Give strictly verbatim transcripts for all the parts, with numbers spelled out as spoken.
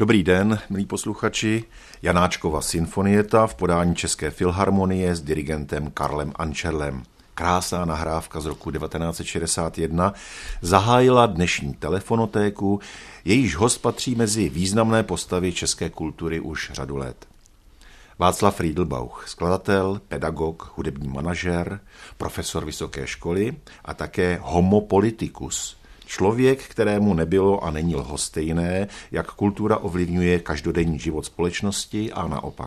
Dobrý den, milí posluchači. Janáčkova symfonieta v podání České filharmonie s dirigentem Karlem Ančerlem. Krásná nahrávka z roku devatenáct set šedesát jedna zahájila dnešní telefonotéku, jejíž host patří mezi významné postavy české kultury už řadu let. Václav Friedelbauch, skladatel, pedagog, hudební manažer, profesor vysoké školy a také homo politicus. Člověk, kterému nebylo a není lhostejné, jak kultura ovlivňuje každodenní život společnosti a naopak.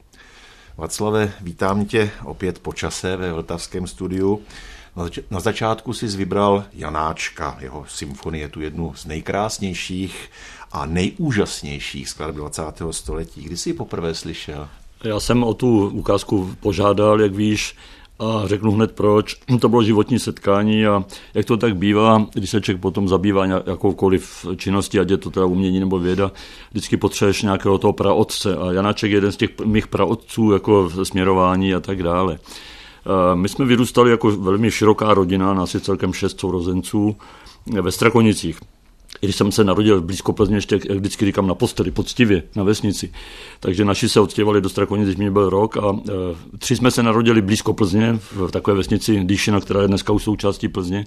Václave, vítám tě opět po čase ve vltavském studiu. Na začátku jsi vybral Janáčka, jeho symfonie, tu jednu z nejkrásnějších a nejúžasnějších skladeb dvacátého století. Kdy jsi ji poprvé slyšel? Já jsem o tu ukázku požádal, jak víš, a řeknu hned proč. To bylo životní setkání a jak to tak bývá, když se člověk potom zabývá jakoukoliv činností, ať je to teda umění nebo věda, vždycky potřebuješ nějakého toho praotce a Janáček je jeden z těch mých praotců jako směrování a tak dále. My jsme vyrůstali jako velmi široká rodina, nás je celkem šest sourozenců ve Strakonicích. I když jsem se narodil blízko Plzně, ještě, jak vždycky říkám, na posteli, poctivě, na vesnici. Takže naši se odstěhovali do Strakonic, když mě byl rok a e, tři jsme se narodili blízko Plzně, v takové vesnici Dýšina, která je dneska už součástí Plzně.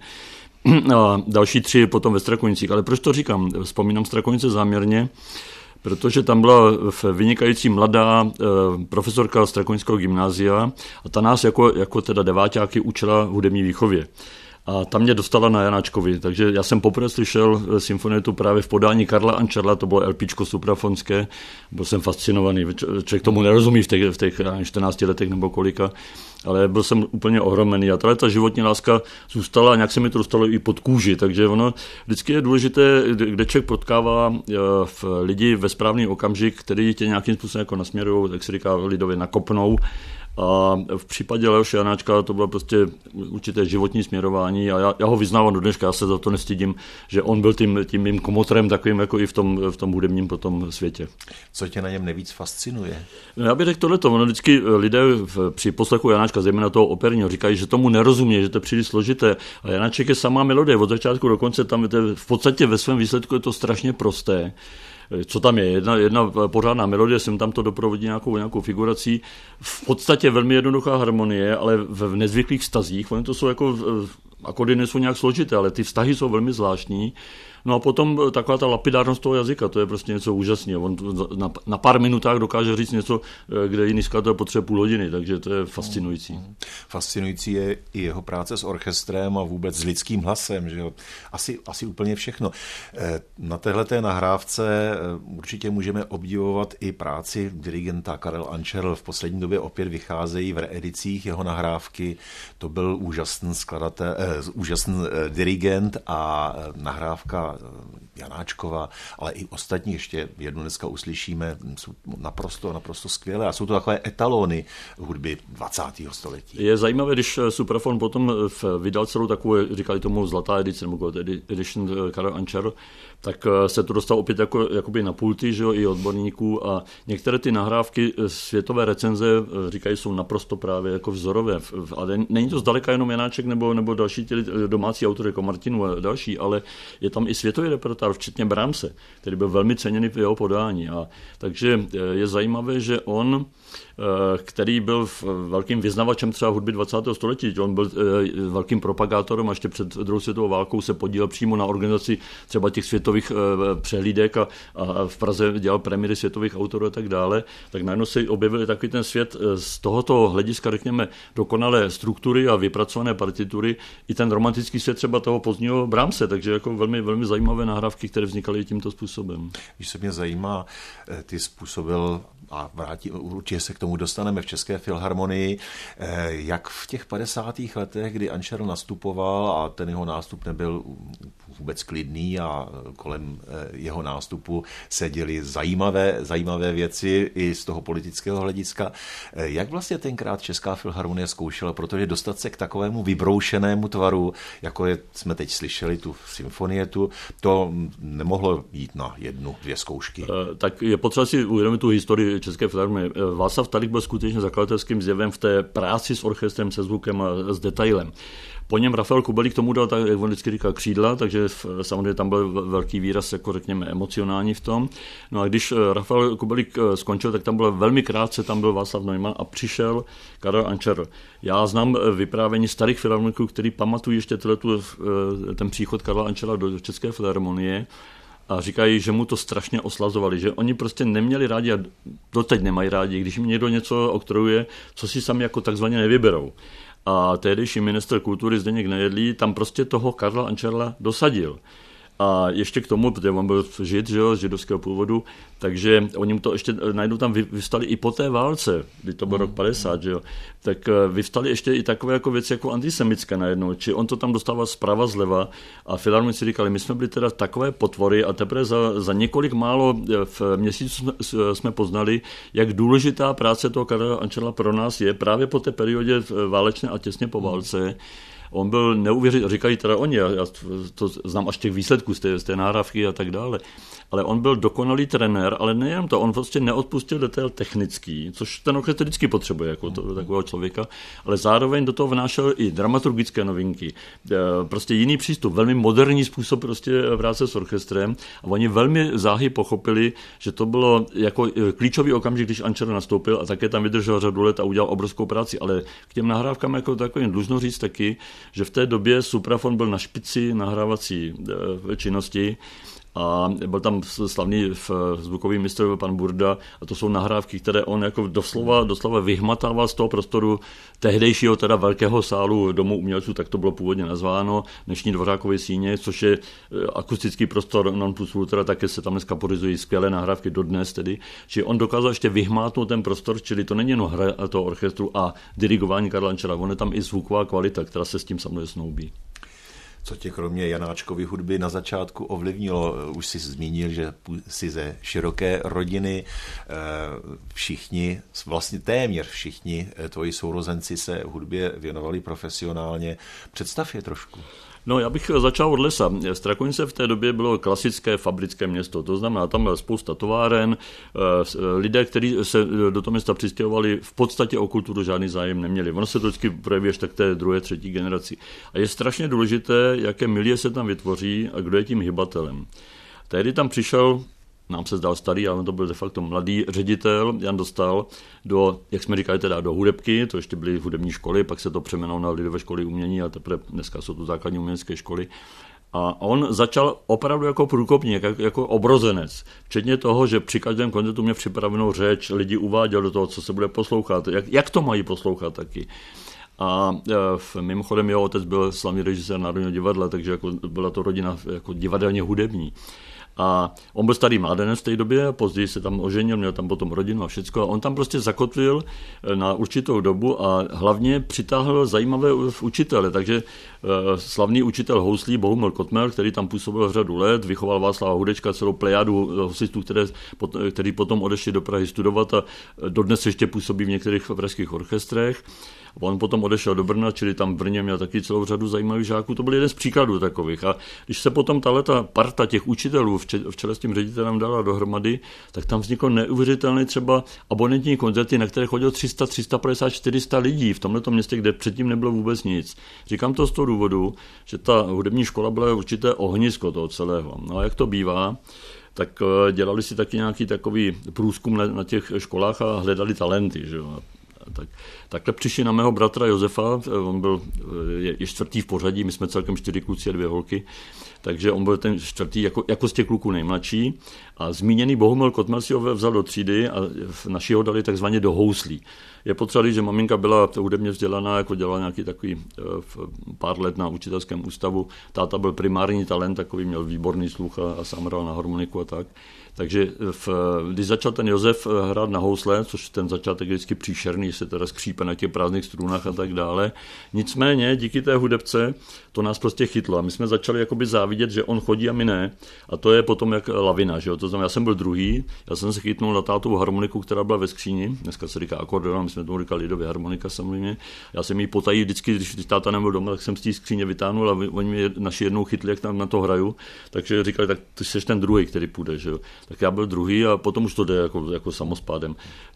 A další tři potom ve Strakonicích. Ale proč to říkám? Vzpomínám Strakonice záměrně, protože tam byla vynikající mladá e, profesorka Strakonického gymnázia a ta nás jako, jako teda deváťáky učila hudební výchově. A tam mě dostala na Janáčkovi, takže já jsem poprvé slyšel symfonietu právě v podání Karla Ančerla, to bylo LPčko suprafonské, byl jsem fascinovaný, člověk tomu nerozumí v těch, v těch čtrnácti letech nebo kolika, ale byl jsem úplně ohromený a ta životní láska zůstala a nějak se mi to dostalo i pod kůži, takže ono vždycky je důležité, kde člověk potkává v lidi ve správný okamžik, který tě nějakým způsobem jako nasměrují, tak se říká lidově nakopnou. A v případě Leoše Janáčka to bylo prostě určité životní směrování a já, já ho vyznávám do dneška, já se za to nestydím, že on byl tím, tím mým komotrem takovým jako i v tom, v tom hudebním potom světě. Co tě na něm nejvíc fascinuje? No, já bych řekl tohleto, ono vždycky lidé v, při poslechu Janáčka, zejména toho operního, říkají, že tomu nerozumí, že to je příliš složité a Janáček je samá melodie, od začátku do konce tam je v podstatě ve svém výsledku je to strašně prosté. Co tam je? Jedna, jedna pořádná melodie, jsem tam to doprovodí nějakou, nějakou figurací. V podstatě velmi jednoduchá harmonie, ale v nezvyklých vztazích. Oni to jsou jako, akordy nejsou nějak složité, ale ty vztahy jsou velmi zvláštní. No a potom taková ta lapidárnost toho jazyka, to je prostě něco úžasného. On na, na pár minutách dokáže říct něco, kde jiný skladatel potřebuje půl hodiny, takže to je fascinující. Fascinující je i jeho práce s orchestrem a vůbec s lidským hlasem, že jo? Asi, asi úplně všechno. Na téhleté nahrávce určitě můžeme obdivovat i práci dirigenta Karel Ančerl. V poslední době opět vycházejí v reedicích jeho nahrávky. To byl úžasný skladatel, eh, úžasný dirigent a nahrávka Janáčkova, ale i ostatní, ještě jednu dneska uslyšíme, jsou naprosto, naprosto skvělé a jsou to takové etalony hudby dvacátého století. Je zajímavé, když Suprafon potom vydal celou takovou, říkali tomu zlatá edice, nebo edition Karel Ančerl, tak se to dostalo opět jako, jakoby na pulty, že jo, i odborníků a některé ty nahrávky světové recenze říkají, jsou naprosto právě jako vzorové, ale není to zdaleka jenom Janáček nebo, nebo další ty domácí autory jako Martinu a další, ale je tam i světový repertoár, včetně Brahmse, který byl velmi ceněný v jeho podání. A takže je zajímavé, že on, který byl velkým vyznavačem třeba hudby dvacátého století, on byl velkým propagátorem a ještě před druhou světovou válkou se podílel přímo na organizaci třeba těch světových přehlídek a, a v Praze dělal premiéry světových autorů a tak dále, tak najednou se objevil takový ten svět z tohoto hlediska, řekněme, dokonalé struktury a vypracované partitury, i ten romantický svět třeba toho pozdního Brahmse, takže jako velmi, velmi zajímavé nahrávky, které vznikaly tímto způsobem. Když se mě zajímá, ty způsobil a vrátí, určitě se k tomu dostaneme v České filharmonii, jak v těch padesátých letech, kdy Ančerl nastupoval a ten jeho nástup nebyl vůbec klidný a kolem jeho nástupu se děly zajímavé, zajímavé věci i z toho politického hlediska. Jak vlastně tenkrát Česká filharmonie zkoušela, protože dostat se k takovému vybroušenému tvaru, jako je, jsme teď slyšeli tu symfonietu, to nemohlo jít na jednu, dvě zkoušky. Tak je potřeba si uvědomit tu historii České filharmonie. Václav Talík byl skutečně zakladatelským zjevem v té práci s orchestrem, se zvukem a s detailem. Po něm Rafael Kubelík tomu dal, tak, jak on vždycky říkal, křídla, takže samozřejmě tam byl velký výraz, jako řekněme, emocionální v tom. No a když Rafael Kubelík skončil, tak tam bylo velmi krátce, tam byl Václav Neumann a přišel Karel Ančerl. Já znám vyprávění starých filharmoniků, kteří pamatují ještě tuletu, ten příchod Karla Ančerla do České filharmonie a říkají, že mu to strašně oslazovali, že oni prostě neměli rádi a doteď nemají rádi, když jim někdo něco oktrojuje, co si sami jako takzvaně nevyberou. A tehdejší ministr kultury Zdeněk Nejedlý tam prostě toho Karla Ančerla dosadil. A ještě k tomu, protože on byl žid, že jo, z židovského původu, takže oni mu to ještě najednou tam vyvstali i po té válce, kdy to byl mm. rok padesát, že jo, tak vyvstali ještě i takové jako věci jako antisemické najednou, či on to tam dostával zprava zleva a filharmonici říkali, my jsme byli teda takové potvory a teprve za, za několik málo v měsíců jsme, jsme poznali, jak důležitá práce toho Karla Ančerla pro nás je právě po té periodě válečné a těsně po válce. On byl neuvěřitelný, říkají teda oni, já to znám až těch výsledků z té, z té nahrávky a tak dále, ale on byl dokonalý trenér, ale nejen to, on prostě neodpustil detail technický, což ten orchestr vždycky potřebuje jako to, takového člověka, ale zároveň do toho vnášel i dramaturgické novinky, prostě jiný přístup, velmi moderní způsob prostě práce s orchestrem a oni velmi záhy pochopili, že to bylo jako klíčový okamžik, když Ančerl nastoupil a také tam vydržel řadu let a udělal obrovskou práci, ale k těm nahrávkám jako takovým dlužno říct taky, že v té době Supraphon byl na špici nahrávací činnosti a byl tam slavný zvukový mistr pan Burda a to jsou nahrávky, které on jako doslova, doslova vyhmatával z toho prostoru tehdejšího teda velkého sálu Domu umělců, tak to bylo původně nazváno, dnešní Dvořákovy síně, což je akustický prostor non plus ultra, také se tam dneska porizují skvělé nahrávky dodnes tedy, či on dokázal ještě vyhmátnout ten prostor, čili to není jenom hra toho orchestru a dirigování Karla Ančerla, on je tam i zvuková kvalita, která se s tím samozřejmě snoubí. Co tě kromě Janáčkovy hudby na začátku ovlivnilo? Už jsi zmínil, že jsi ze široké rodiny, všichni, vlastně téměř všichni tvoji sourozenci se hudbě věnovali profesionálně. Představ je trošku. No, já bych začal od lesa. Strakonice v té době bylo klasické fabrické město, to znamená, tam byla spousta továren, lidé, kteří se do toho města přistěhovali, v podstatě o kulturu žádný zájem neměli. Ono se to vždycky projeví až tak té druhé, třetí generaci. A je strašně důležité, jaké milie se tam vytvoří a kdo je tím hybatelem. Tehdy tam přišel, nám se zdal starý, ale to byl de facto mladý ředitel, Jan Dostal, do, jak jsme říkali, teda do hudebky, to ještě byly hudební školy, pak se to přeměnilo na lidové školy umění a teprve dneska jsou to základní umělecké školy. A on začal opravdu jako průkopník, jako, jako obrozenec. Včetně toho, že při každém koncertu mě připravenou řeč, lidi uváděl do toho, co se bude poslouchat, jak, jak to mají poslouchat taky. A e, mimochodem jeho otec byl slavný režisér Národního divadla, takže jako byla to rodina jako divadelně hudební. A on byl starý mládenec v té době, později se tam oženil, měl tam potom rodinu a všecko. A on tam prostě zakotvil na určitou dobu a hlavně přitáhl zajímavé učitele. Takže slavný učitel houslí Bohumil Kotmer, který tam působil řadu let, vychoval Václava Hudečka, celou plejádu housistů, které, který potom odešli do Prahy studovat a dodnes ještě působí v některých pražských orchestrech. On potom odešel do Brna, čili tam v Brně měl taky celou řadu zajímavých žáků. To byl jeden z příkladů takových. A když se potom tahleta parta těch učitelů v čele s tím ředitelem dala dohromady, tak tam vzniklo neuvěřitelné třeba abonentní koncerty, na které chodilo tři sta, tři sta padesát, čtyři sta lidí v tomto městě, kde předtím nebylo vůbec nic. Říkám to z toho důvodu, že ta hudební škola byla určité ohnisko toho celého. No a jak to bývá, tak dělali si taky nějaký takový průzkum na, na těch školách a hledali talenty, že jo. Tak, takhle přišli na mého bratra Josefa, on byl je, je čtvrtý v pořadí, my jsme celkem čtyři kluci a dvě holky, takže on byl ten čtvrtý jako, jako z těch kluků nejmladší a zmíněný Bohumil Kotmer si ho vzal do třídy a naši ho dali takzvaně do houslí. Je potřeba, že maminka byla hudebně vzdělaná, jako dělala nějaký takový pár let na učitelském ústavu, táta byl primární talent, takový měl výborný sluch a, a sám hrál na harmoniku a tak. Takže v, když začal ten Josef hrát na housle, což ten začátek je vždycky příšerný, se teda skřípe na těch prázdných strunách a tak dále. Nicméně díky té hudebce to nás prostě chytlo a my jsme začali jakoby závidět, že on chodí a my ne. A to je potom jak lavina, že jo? To znamená, já jsem byl druhý, já jsem se chytnul na tátovu harmoniku, která byla ve skříni, dneska se říká akordeon, my jsme tomu říkali lidově harmonika samozřejmě. Já jsem jí potají vždycky, když táta nebyl doma, tak jsem z té skříně vytáhnul a oni mě naši jednou chytli, jak tam na to hraju, takže říkali, tak ty jsi ten druhý, který půjde, že jo. tak já byl druhý a potom už to jde jako, jako samospádem.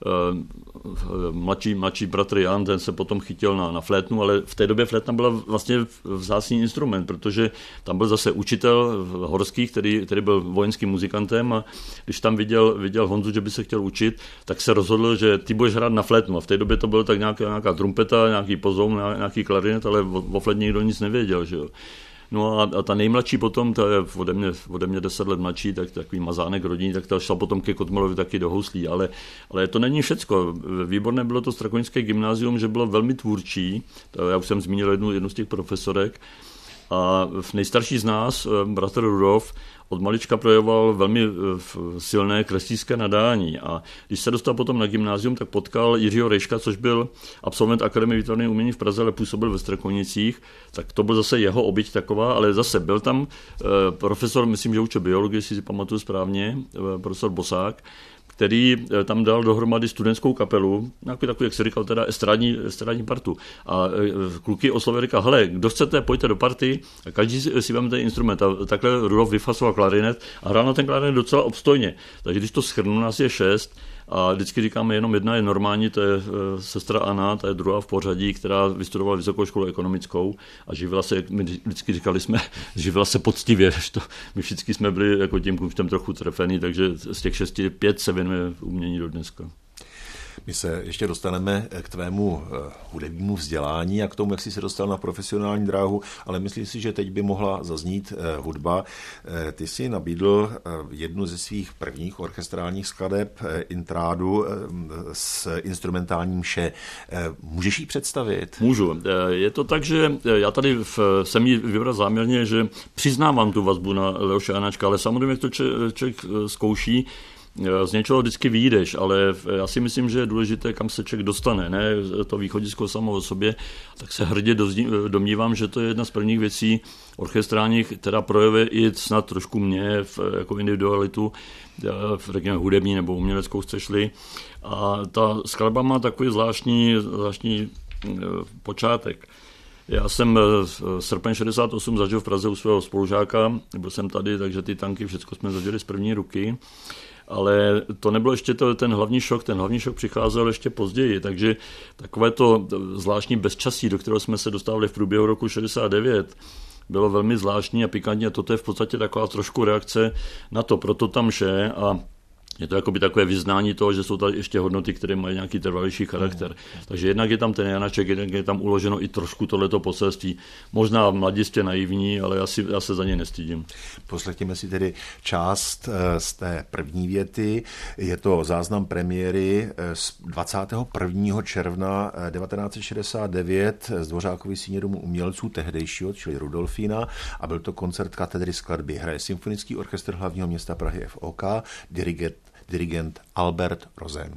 Mladší, mladší bratr Jan, ten se potom chytil na, na flétnu, ale v té době flétna byla vlastně vzácný instrument, protože tam byl zase učitel horský, který, který byl vojenským muzikantem a když tam viděl, viděl Honzu, že by se chtěl učit, tak se rozhodl, že ty budeš hrát na flétnu. A v té době to bylo tak nějaká, nějaká trumpeta, nějaký pozoun, nějaký klarinet, ale o, o flétně nikdo nic nevěděl. Že jo. No a, a ta nejmladší potom, ta je ode mě, ode mě deset let mladší, tak takový mazánek rodinný, tak ta šla potom ke Kotmelovi taky do houslí, ale, ale to není všecko. Výborné bylo to Strakonické gymnázium, že bylo velmi tvůrčí, to já už jsem zmínil jednu, jednu z těch profesorek, a nejstarší z nás, bratr Rudolf, od malička projevoval velmi silné kreslířské nadání a když se dostal potom na gymnázium, tak potkal Jiřího Rejška, což byl absolvent Akademie výtvarných umění v Praze, ale působil ve Strakonicích, tak to byl zase jeho oběť taková, ale zase byl tam profesor, myslím, že učil biologii, jestli si pamatuju správně, profesor Bosák, který tam dal dohromady studentskou kapelu, nějaký takový, jak se říkal, teda estrádní, estrádní partu. A kluky oslovili, říkal, hele, kdo chcete, pojďte do party a každý si vezme ten instrument. A takhle Rudolf vyfasoval klarinet a hrál na ten klarinet docela obstojně. Takže když to shrnu, nás je šest a vždycky říkáme, jenom jedna je normální, to je sestra Anna, ta je druhá v pořadí, která vystudovala vysokou školu ekonomickou a živila se, my vždycky říkali jsme, živila se poctivě, to, my všichni jsme byli jako tím kumštem trochu trefený, takže z těch šesti pět se věnuje umění do dneska. My se ještě dostaneme k tvému hudebnímu vzdělání a k tomu, jak jsi se dostal na profesionální dráhu, ale myslím si, že teď by mohla zaznít hudba. Ty jsi nabídl jednu ze svých prvních orchestrálních skladeb, intrádu s instrumentálním mše. Můžeš ji představit? Můžu. Je to tak, že já tady v, jsem ji vybral záměrně, že přiznávám tu vazbu na Leoše Janáčka, ale samozřejmě to člověk zkouší, z něčeho vždycky vyjdeš, ale já si myslím, že je důležité, kam se člověk dostane, ne to východisko samo o sobě, tak se hrdě domnívám, že to je jedna z prvních věcí orchestrálních, která projevuje i snad trošku mě v, jako individualitu, v, řekněme, hudební nebo uměleckou chceš-li. A ta skladba má takový zvláštní, zvláštní počátek. Já jsem srpen šedesát osm zažil v Praze u svého spolužáka, byl jsem tady, takže ty tanky všechno jsme zažili z první ruky. Ale to nebylo ještě to, ten hlavní šok, ten hlavní šok přicházel ještě později, takže takové to zvláštní bezčasí, do kterého jsme se dostávali v průběhu roku šedesát devět, bylo velmi zvláštní a pikantní a toto je v podstatě taková trošku reakce na to, proto tam mše a je to jakoby takové vyznání toho, že jsou tady ještě hodnoty, které mají nějaký trvalější charakter. Mm. Takže jednak je tam ten Janaček, jednak je tam uloženo i trošku tohleto poselství. Možná mladistě naivní, ale já, si, já se za ně nestydím. Poslechněme si tedy část z té první věty. Je to záznam premiéry z dvacátého prvního června devatenáct set šedesát devět z Dvořákovy síně domu umělců tehdejšího, čili Rudolfína, a byl to koncert katedry skladby. Hraje Symfonický orchestr hlavního města Prahy F O K, dirigent dirigent Albert Rosen.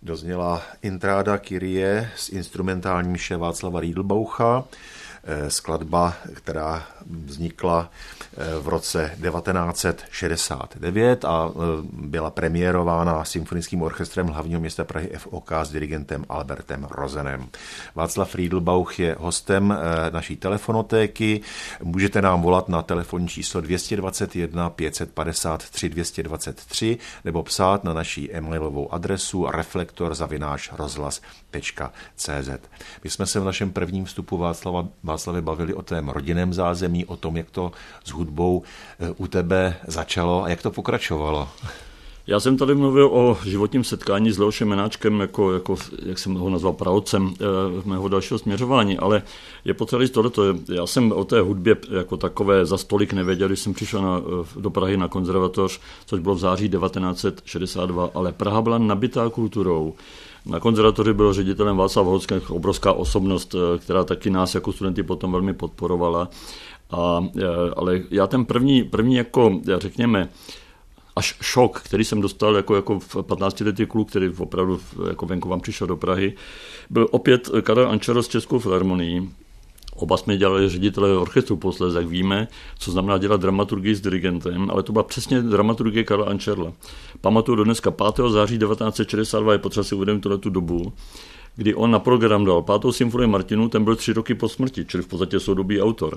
Dozněla Intráda Kyrie s instrumentální mše Václava Riedelbaucha, skladba, která vznikla v roce devatenáct set šedesát devět a byla premiérována Symfonickým orchestrem hlavního města Prahy F O K s dirigentem Albertem Rosenem. Václav Riedelbauch je hostem naší telefonotéky. Můžete nám volat na telefonní číslo dvě dvacet jedna pět set padesát tři dvě stě dvacet tři nebo psát na naší e-mailovou adresu reflektor zavináč rozhlas tečka cé zet. My jsme se v našem prvním vstupu Václava Václavě bavili o tém rodinném zázemí, o tom, jak to s hudbou u tebe začalo a jak to pokračovalo. Já jsem tady mluvil o životním setkání s Leošem Menáčkem, jako, jako, jak jsem ho nazval, praotcem e, mého dalšího směřování, ale je potřeba říct tohleto. Já jsem o té hudbě jako takové za stolik nevěděl, když jsem přišel na, do Prahy na konzervatoř, což bylo v září devatenáct set šedesát dva, ale Praha byla nabitá kulturou. Na konzervatoři byl ředitelem Václav Hořký, obrovská osobnost, která taky nás jako studenty potom velmi podporovala. A, ale já ten první, první jako, řekněme, až šok, který jsem dostal jako, jako v patnáctiletý kluk, který opravdu jako venku vám přišel do Prahy, byl opět Karel Ančerl s Českou filharmonií. Oba jsme dělali ředitele orchestru posléze, jak víme, co znamená dělat dramaturgii s dirigentem, ale to byla přesně dramaturgie Karla Ančerla. Pamatuju do dneska pátého září devatenáct set šedesát dva, je potřeba si uvědomit tu dobu, kdy on na program dal pátou symfonii Martinu, ten byl tři roky po smrti, čili v podstatě soudobý autor.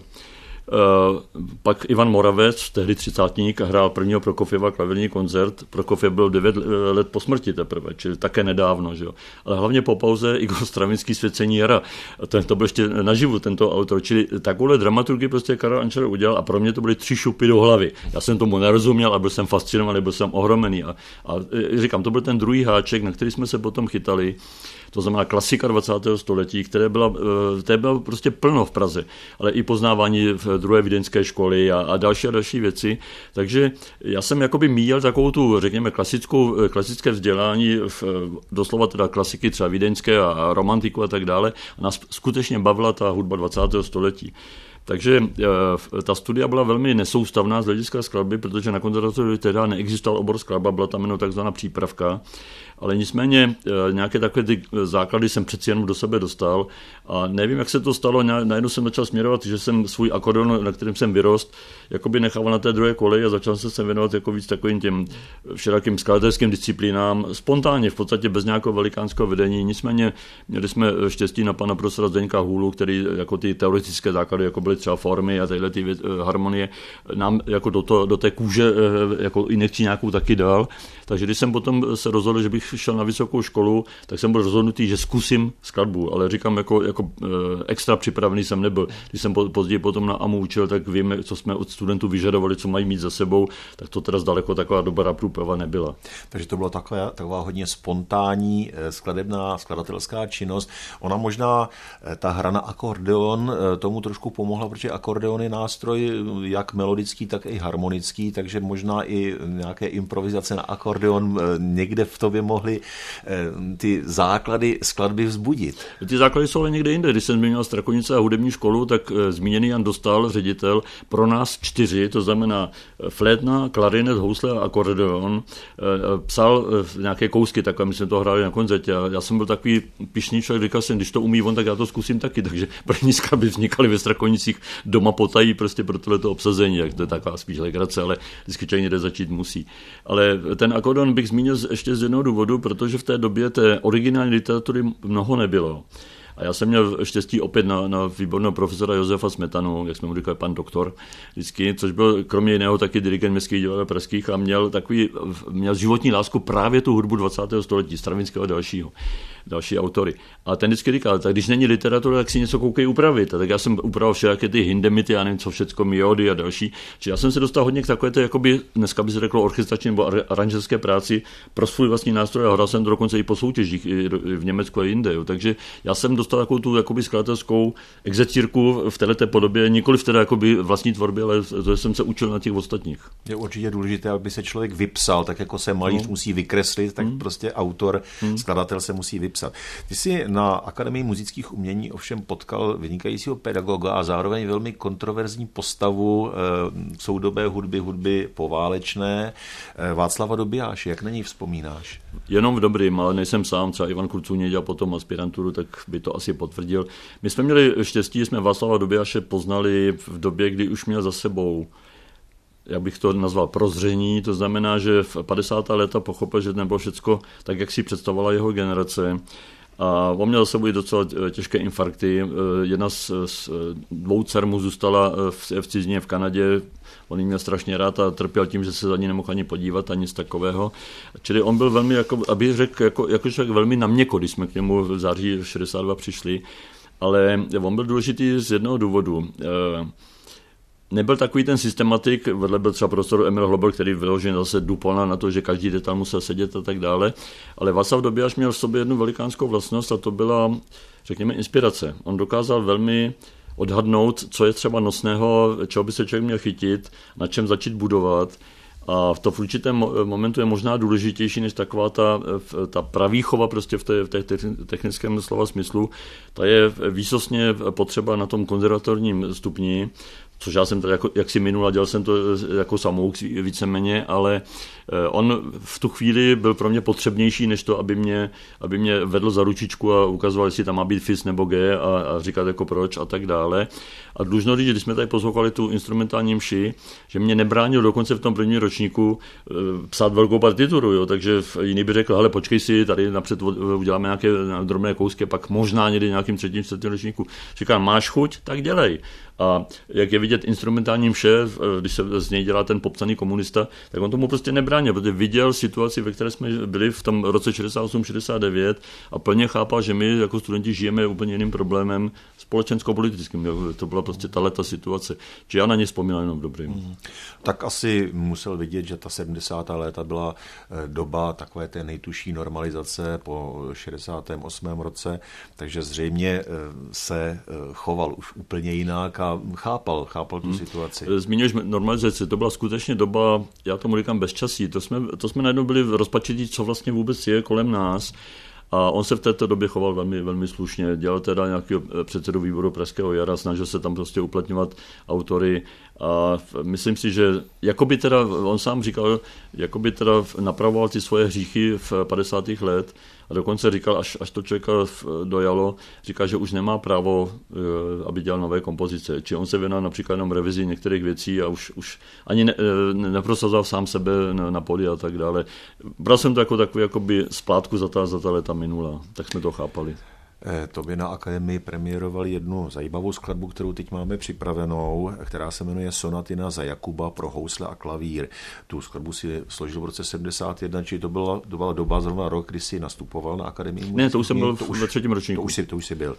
Uh, pak Ivan Moravec, tehdy třicátník, hrál prvního Prokofjeva klavirní koncert. Prokofjev byl devět let po smrti teprve, čili také nedávno. Že jo? Ale hlavně po pauze Igor Stravinský Svěcení jara. Ten to byl ještě naživu, tento autor. Čili takovouhle dramaturgii prostě Karel Ančerl udělal a pro mě to byly tři šupy do hlavy. Já jsem tomu nerozuměl a byl jsem fascinovaný, byl jsem ohromený. A, a říkám, to byl ten druhý háček, na který jsme se potom chytali. To znamená klasika dvacátého století, které byla, které bylo prostě plno v Praze, ale i poznávání v druhé vídeňské školy a, a další a další věci. Takže já jsem jakoby míjel takovou tu, řekněme, klasickou, klasické vzdělání, v, doslova teda klasiky třeba vídeňské a, a romantiku a tak dále. A nás skutečně bavila ta hudba dvacátého století. Takže ta studia byla velmi nesoustavná z hlediska skladby, protože na konzervatoři teda neexistoval obor skladba, byla tam jenom takzvaná přípravka, ale nicméně nějaké takové ty základy jsem přeci jenom do sebe dostal a nevím, jak se to stalo, najednou jsem začal směrovat, že jsem svůj akordeon, na kterém jsem vyrost, jakoby nechával na té druhé koleji a začal jsem se věnovat jako víc takovým těm všelakým skladatelským disciplínám, spontánně, v podstatě bez nějakého velikánského vedení, nicméně měli jsme štěstí na pana profesora Zdeňka Hůlu, který jako ty teoretické základy, jako byly třeba formy a tyhle ty harmonie, nám jako do, to, do té kůže jako injekci nějakou taky dal. Takže když jsem potom se rozhodl, že bych šel na vysokou školu, tak jsem byl rozhodnutý, že zkusím skladbu, ale říkám, jako, jako extra připravený jsem nebyl. Když jsem později potom na A M U učil, tak víme, co jsme od studentů vyžadovali, co mají mít za sebou, tak to teda zdaleko taková dobrá průprava nebyla. Takže to byla taková, taková hodně spontánní skladebná, skladatelská činnost. Ona možná, ta hra na akordeon, tomu trošku pomohla, protože akordeon je nástroj jak melodický, tak i harmonický, takže možná i nějaké improvizace na akordeon někde v tobě mohly ty základy skladby vzbudit. Ty základy jsou ale někde jinde. Když jsem zmínil Strakonice a hudební školu, tak zmíněný Jan Dostal, ředitel, pro nás čtyři, to znamená flétna, klarinet, housle a akordeon, psal nějaké kousky, takové, my jsme to hráli na koncertě. Já jsem byl takový pyšný člověk, říkal jsem, když to umí on, tak já to zkusím taky. Takže první skladby vznikaly ve Strakonicích doma potají prostě pro tohleto obsazení, jak to je taková spíš legrace, ale vždycky člověk někde začít musí. Ale ten akordeon bych zmínil ještě z jednoho důvodu, protože v té době té originální literatury mnoho nebylo. A já jsem měl štěstí opět na, na výborného profesora Josefa Smetanu, jak jsme mu říkali, pan doktor, vždycky, což byl kromě jiného taky dirigent městských divadel pražských a měl takový, měl životní lásku právě tu hudbu dvacátého století, Stravinského a dalšího, další autory. A ten vždycky říkal, tak když není literatura, tak si něco koukej upravit. A tak já jsem upravil všelijaké ty hindemity, já nevím co všecko, miody a další. Čiže já jsem se dostal hodně k takové té, jakoby, dneska by se řeklo orchestrační nebo aranžerské práci pro svůj vlastní nástroj a hrál jsem to dokonce i po soutěžích i v Německu a jinde. Jo. Takže já jsem dostal takovou tu jakoby skladatelskou exercírku v této podobě, nikoli v té jakoby vlastní tvorbě, ale to jsem se učil na těch ostatních. Je určitě důležité, aby se člověk vypsal, tak jako se malíř no. musí vykreslit, tak hmm. prostě autor, hmm. skladatel se musí vypsat. připsat. Ty jsi na Akademii muzických umění ovšem potkal vynikajícího pedagoga a zároveň velmi kontroverzní postavu soudobé hudby, hudby poválečné, Václava Dobijáše. Jak na něj vzpomínáš? Jenom v dobrým, ale nejsem sám, třeba Ivan Kurcůně dělal potom aspiranturu, tak by to asi potvrdil. My jsme měli štěstí, jsme Václava Dobijáše poznali v době, kdy už měl za sebou, jak bych to nazval, prozření, to znamená, že v padesátá léta pochopil, že nebylo všecko tak, jak si představovala jeho generace. A on měl za sebou i docela těžké infarkty. Jedna z, z dvou dcer mu zůstala v, v cizině v Kanadě. On jí měl strašně rád a trpěl tím, že se za ní nemohl ani podívat, ani nic takového. Čili on byl velmi, jako, abych řekl, jako, jako člověk velmi na měko, když jsme k němu v září šedesát dva přišli. Ale on byl důležitý z jednoho důvodu. Nebyl takový ten systematik, vedle byl třeba prostoru Emil Hlobel, který vyloženě zase dupal na to, že každý detail musel sedět a tak dále, ale Václav Dobijáš měl v sobě jednu velikánskou vlastnost a to byla, řekněme, inspirace. On dokázal velmi odhadnout, co je třeba nosného, čeho by se člověk měl chytit, na čem začít budovat. A v to v určitém momentu je možná důležitější než taková ta, ta pravýchova prostě v té, v té technickém slova smyslu. Ta je výsostně potřeba na tom konzervatorním stupni, což já jsem tady jako, jak si minul a dělal jsem to jako samouk víceméně, ale on v tu chvíli byl pro mě potřebnější, než to, aby mě, aby mě vedl za ručičku a ukazoval, jestli tam má být fis nebo G a, a říkat jako proč a tak dále. A dlužno říct, když jsme tady poslouchali tu instrumentální mši, že mě nebránil dokonce v tom prvním ročníku psát velkou partituru, jo, takže jiný by řekl, hele, počkej si, tady napřed uděláme nějaké drobné kousky, pak možná někdy nějakým třetím, čtvrtým ročníku. Říkám, máš chuť, tak dělej. A jak je vidět instrumentální mše, když se z něj dělá ten popsaný komunista, tak on tomu prostě nebránil, protože viděl situaci, ve které jsme byli v tom roce šedesát osm šedesát devět a plně chápal, že my jako studenti žijeme úplně jiným problémem společensko-politickým. To byla prostě tato situace. Či já na ně vzpomínal jenom dobrým. Hmm. Tak asi musel vidět, že ta sedmdesátá léta byla doba takové té nejtužší normalizace po šedesátém osmém roce, takže zřejmě se choval už úplně jinak a chápal, chápal tu hmm. situaci. Zmiňuješ normalizaci, to byla skutečně doba, já tomu říkám bezčasí, to jsme, to jsme najednou byli rozpačití, co vlastně vůbec je kolem nás. A on se v této době choval velmi, velmi slušně. Dělal teda nějakého předsedu výboru Pražského jara, snažil se tam prostě uplatňovat autory a myslím si, že jakoby teda, on sám říkal, jakoby teda napravoval ty svoje hříchy v padesátých let a dokonce říkal, až, až to člověka dojalo, říkal, že už nemá právo, aby dělal nové kompozice. Či on se věnoval například jenom revizi některých věcí a už, už ani ne, neprosazoval sám sebe na, na poli a tak dále. Bral jsem to jako takový jakoby splátku za ta, za ta léta minula, tak jsme to chápali. Tobě na Akademii premiérovali jednu zajímavou skladbu, kterou teď máme připravenou, která se jmenuje Sonatina za Jakuba pro housle a klavír. Tu skladbu si složil v roce sedmdesát jedna, či to byla, to byla doba zrovna rok, kdy jsi nastupoval na Akademii. Ne, to už jsem byl to už, ve třetím ročníku. To už jsi, to už jsi byl.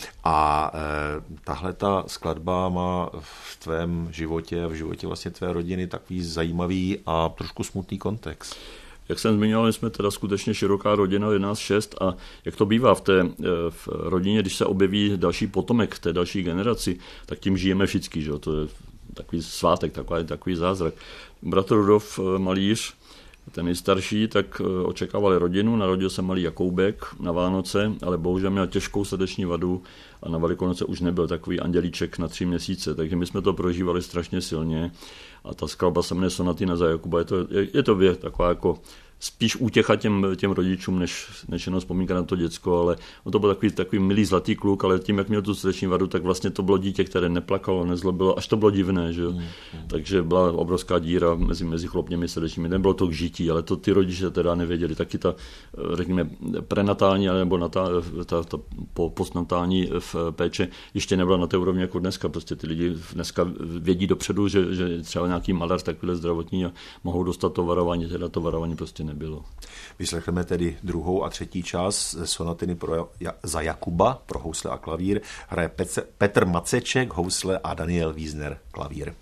A e, tahle ta skladba má v tvém životě a v životě vlastně tvé rodiny takový zajímavý a trošku smutný kontext. Jak jsem zmiňoval, jsme teda skutečně široká rodina, je nás šest a jak to bývá v té v rodině, když se objeví další potomek v té další generaci, tak tím žijeme všichni, že? To je takový svátek, takový, takový zázrak. Bratr Rudolf, malíř, ten nejstarší, tak očekávali rodinu, narodil se malý Jakoubek na Vánoce, ale bohužel měl těžkou srdeční vadu a na Velikonoce už nebyl takový andělíček na tři měsíce, takže my jsme to prožívali strašně silně a ta skladba se jmenuje Sonatina za Jakuba, je to, je, je to věc taková jako spíš útěcha těm, těm rodičům, než, než jenom vzpomínka na to děcko, ale on to byl takový, takový milý zlatý kluk, ale tím, jak měl tu srdeční vadu, tak vlastně to bylo dítě, které neplakalo, nezlobilo, až to bylo divné, že? Mm, mm. Takže byla obrovská díra mezi, mezi chlopněmi srdečními. Nebylo to k žití, ale to ty rodiče teda nevěděli. Taky ta, řekněme, prenatální nebo natá, ta, ta postnatální péče ještě nebyla na té úrovni jako dneska. Prostě ty lidi dneska vědí dopředu, že, že třeba nějaký malér takovýhle zdravotní a mohou dostat to varování, teda to varování prostě nebylo. Vyslechneme tedy druhou a třetí část Sonatiny pro, za Jakuba pro housle a klavír. Hraje Petr Maceček, housle a Daniel Wiesner, klavír.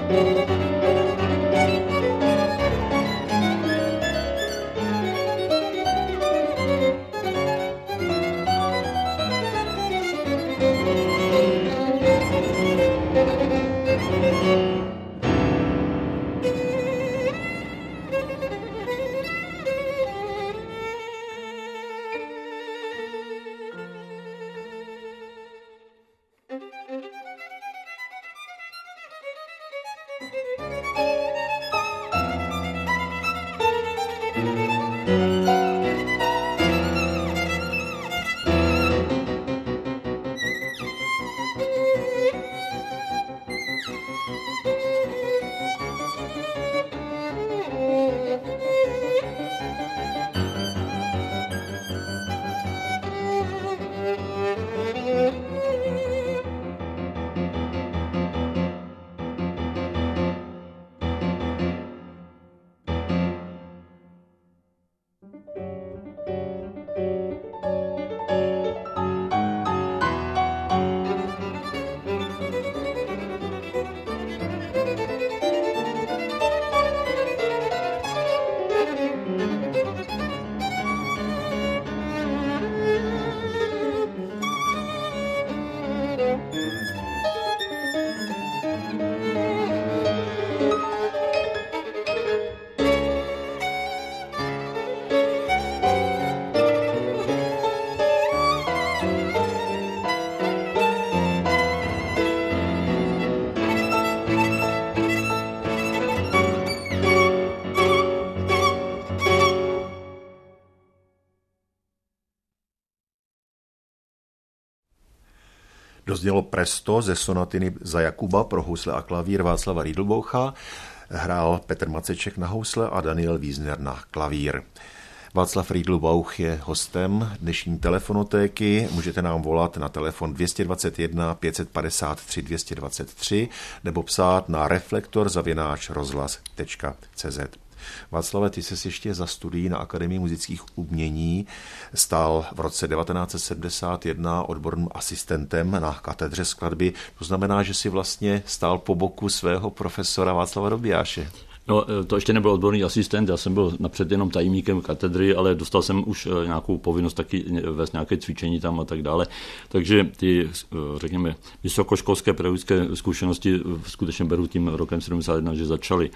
Doznělo Presto ze sonatiny za Jakuba pro housle a klavír Václava Riedelboucha, hrál Petr Maceček na housle a Daniel Wiesner na klavír. Václav Riedelbouch je hostem dnešní telefonotéky. Můžete nám volat na telefon dvě stě dvacet jedna pět padesát tři dvě stě dvacet tři nebo psát na reflektor zavináč rozhlas tečka cé zet. Václave, ty ses ještě za studií na Akademii muzických umění stal v roce devatenáct set sedmdesát jedna odborným asistentem na katedře skladby. To znamená, že si vlastně stál po boku svého profesora Václava Dobijáše. No, to ještě nebyl odborný asistent, já jsem byl napřed jenom tajemníkem katedry, ale dostal jsem už nějakou povinnost taky vést nějaké cvičení tam a tak dále. Takže ty, řekněme, vysokoškolské pedagogické zkušenosti skutečně beru tím rokem sedmdesát jedna, že začaly.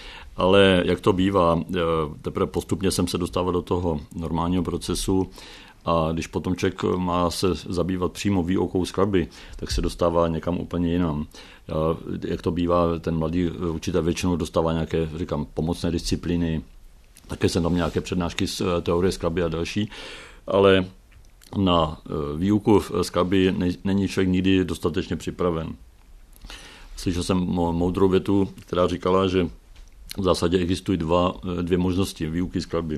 Ale jak to bývá, teprve postupně jsem se dostával do toho normálního procesu a když potom člověk má se zabývat přímo výukou skladby, tak se dostává někam úplně jinam. Jak to bývá, ten mladý učitel většinou dostává nějaké, říkám, pomocné disciplíny, také jsem tam nějaké přednášky z teorie skladby a další, ale na výuku skladby není člověk nikdy dostatečně připraven. Slyšel jsem moudrou větu, která říkala, že v zásadě existují dva, dvě možnosti výuky skladby.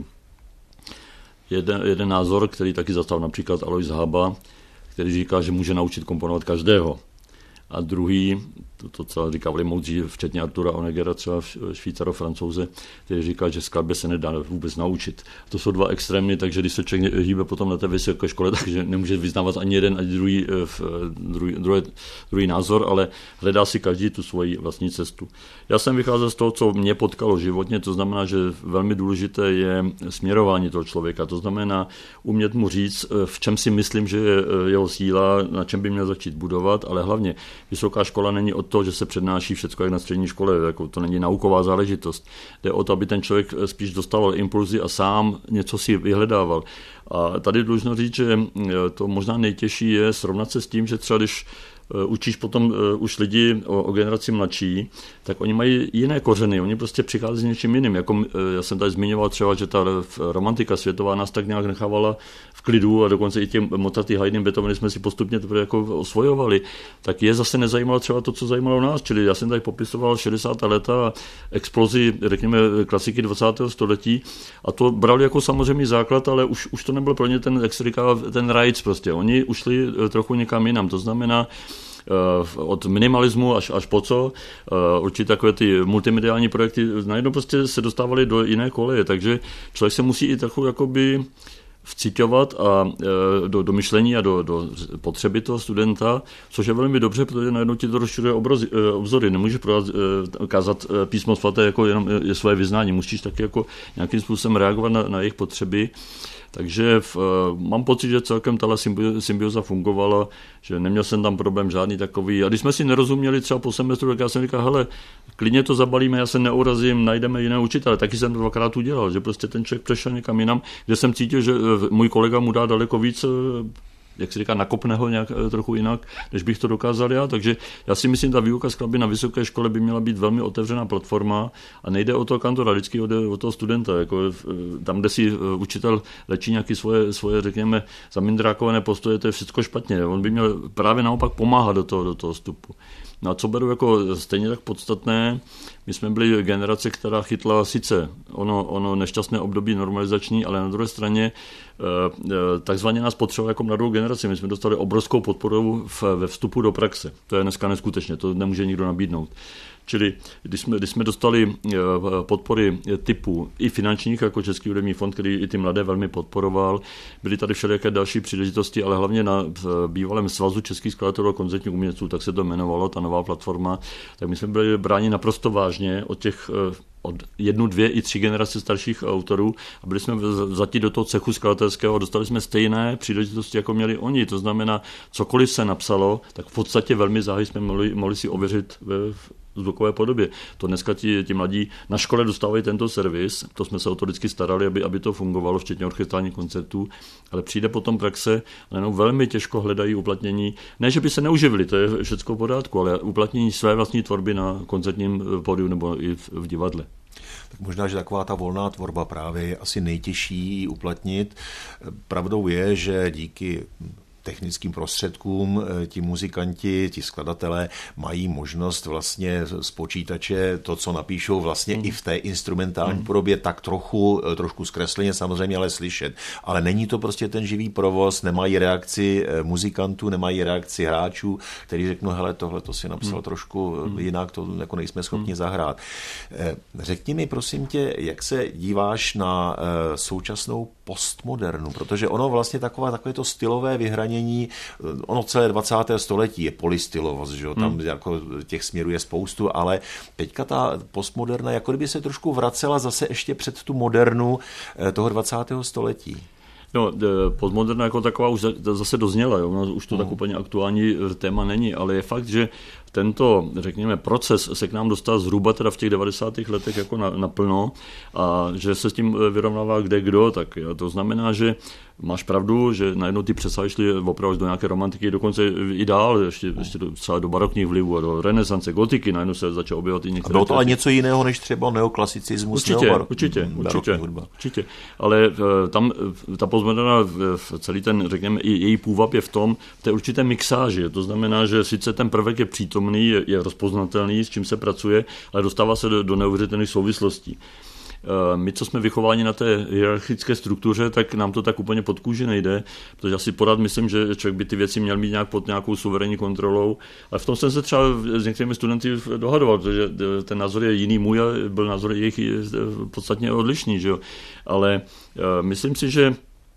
Jeden, jeden názor, který taky zastal například Alois Hába, který říká, že může naučit komponovat každého. A druhý, to, to co říkali moudří, včetně Artura Oneggera, třeba Švýcaro-Francouze, který říká, že skladbě se nedá vůbec naučit. To jsou dva extrémy, takže když se člověk hýbe potom na té vysoké škole, takže nemůže vyznávat ani jeden, ani druhý, druhý, druhý, druhý názor, ale hledá si každý tu svoji vlastní cestu. Já jsem vycházel z toho, co mě potkalo životně, to znamená, že velmi důležité je směrování toho člověka, to znamená umět mu říct, v čem si myslím, že je jeho síla, na čem by měl začít budovat, ale hlavně vysoká škola není o to, že se přednáší všechno jak na střední škole, jako to není nauková záležitost. Jde o to, aby ten člověk spíš dostával impulzy a sám něco si vyhledával. A tady dlužno říct, že to možná nejtěžší je srovnat se s tím, že třeba když učíš potom už lidi o, o generaci mladší, tak oni mají jiné kořeny, oni prostě přichází s něčím jiným. Jako já jsem tady zmiňoval třeba, že ta romantika světová nás tak nějak nechávala v klidu a dokonce i těm Motaty, Haydn, Beethoveny jsme si postupně teprve jako osvojovali. Tak je zase nezajímalo třeba to, co zajímalo nás, čili já jsem tady popisoval šedesátá léta a explozi, řekněme, klasiky dvacátého století a to brali jako samozřejmě základ, ale už, už to nebyl pro ně ten, jak se říká, ten rajc prostě. Oni ušli trochu někam jinam, to znamená od minimalismu až, až po co, určitě takové ty multimediální projekty najednou prostě se dostávaly do jiné koleje, takže člověk se musí i trochu jakoby vciťovat a do, do myšlení a do, do potřeby toho studenta, což je velmi dobře, protože najednou ti to rozšiřuje obzory. Nemůžeš kázat písmo svaté jako jenom je své vyznání, musíš taky jako nějakým způsobem reagovat na, na jejich potřeby. Takže v, mám pocit, že celkem tahle symbioza fungovala, že neměl jsem tam problém žádný takový. A když jsme si nerozuměli třeba po semestru, tak já jsem říkal, hele, klidně to zabalíme, já se neurazím, najdeme jiné učitele. Taky jsem to dvakrát udělal, že prostě ten člověk přešel někam jinam, kde jsem cítil, že můj kolega mu dá daleko víc, jak se říká, nakopne ho nějak trochu jinak, než bych to dokázal já. Takže já si myslím, ta výuka skladby na vysoké škole by měla být velmi otevřená platforma a nejde o toho kantora, vždycky jde o toho studenta. Jako tam, kde si učitel lečí nějaké svoje, svoje, řekněme, zamindrákované postoje, to je všechno špatně. On by měl právě naopak pomáhat do toho, do toho vstupu. No a co beru jako stejně tak podstatné, my jsme byli generace, která chytla sice ono, ono nešťastné období normalizační, ale na druhé straně takzvaně nás potřebovala jako mladou generaci. My jsme dostali obrovskou podporu v, ve vstupu do praxe. To je dneska neskutečně, to nemůže nikdo nabídnout. Čili když jsme, když jsme dostali podpory typu i finančních, jako Český hudební fond, který i ty mladé velmi podporoval, byly tady všelijaké další příležitosti, ale hlavně na bývalém svazu českých skladatelů a koncertních umělců, tak se to jmenovalo, ta nová platforma, tak my jsme byli bráni naprosto vážně od těch od jednu, dvě i tři generace starších autorů a byli jsme vzati do toho cechu skladatelského a dostali jsme stejné příležitosti, jako měli oni. To znamená, cokoliv se napsalo, tak v podstatě velmi záhy jsme mohli, mohli si ověřit ve zvukové podobě. To dneska ti, ti mladí na škole dostávají tento servis, to jsme se o to vždycky starali, aby, aby to fungovalo, včetně orchestrálních koncertů, ale přijde potom praxe, ale jenom velmi těžko hledají uplatnění. Ne, že by se neuživili, to je všechno v pořádku, ale uplatnění své vlastní tvorby na koncertním pódiu nebo i v, v divadle. Tak možná, že taková ta volná tvorba právě je asi nejtěžší uplatnit. Pravdou je, že díky technickým prostředkům ti muzikanti, ti skladatelé mají možnost vlastně z počítače to, co napíšou vlastně mm. i v té instrumentální mm. podobě, tak trochu, trošku zkresleně samozřejmě, ale slyšet. Ale není to prostě ten živý provoz, nemají reakci muzikantů, nemají reakci hráčů, který řeknou, hele, tohle to si napsal mm. trošku mm. jinak, to jako nejsme schopni mm. zahrát. Řekni mi, prosím tě, jak se díváš na současnou postmodernu, protože ono vlastně takové, takové to stylové vyhranění, ono celé dvacáté století je polystylovost, že jo? Tam hmm. jako těch směrů je spoustu, ale teďka ta postmoderna, jako kdyby se trošku vracela zase ještě před tu modernu toho dvacátého století. No, postmoderna jako taková už zase dozněla, jo? No, už to hmm. tak úplně aktuální téma není, ale je fakt, že tento, řekněme, proces se k nám dostal zhruba teda v těch devadesátých letech jako na, naplno a že se s tím vyrovnává kde kdo, tak jo, to znamená, že máš pravdu, že najednou ty přesahy šly opravdu do nějaké romantiky, dokonce i dál, ještě, ještě do, třeba do barokních vlivů a do renesance, gotiky, najednou se začal objevovat i některé. A bylo to ale něco jiného než třeba neoklasicismus, určitě, neobarok, určitě, určitě, určitě, ale tam ta postmoderna, celý ten, řekněme, i její půvab je v tom, v té určité mixáži, to znamená, že sice ten prvek je přítomný, je, je rozpoznatelný, s čím se pracuje, ale dostává se do, do neuvěřitelných souvislostí. My, co jsme vychováni na té hierarchické struktuře, tak nám to tak úplně pod kůži nejde, protože asi pořád myslím, že člověk by ty věci měl mít nějak pod nějakou suverénní kontrolou. Ale v tom jsem se třeba s některými studenty dohadoval, protože ten názor je jiný můj a byl názor jejich podstatně odlišný. Že jo? Ale myslím si, že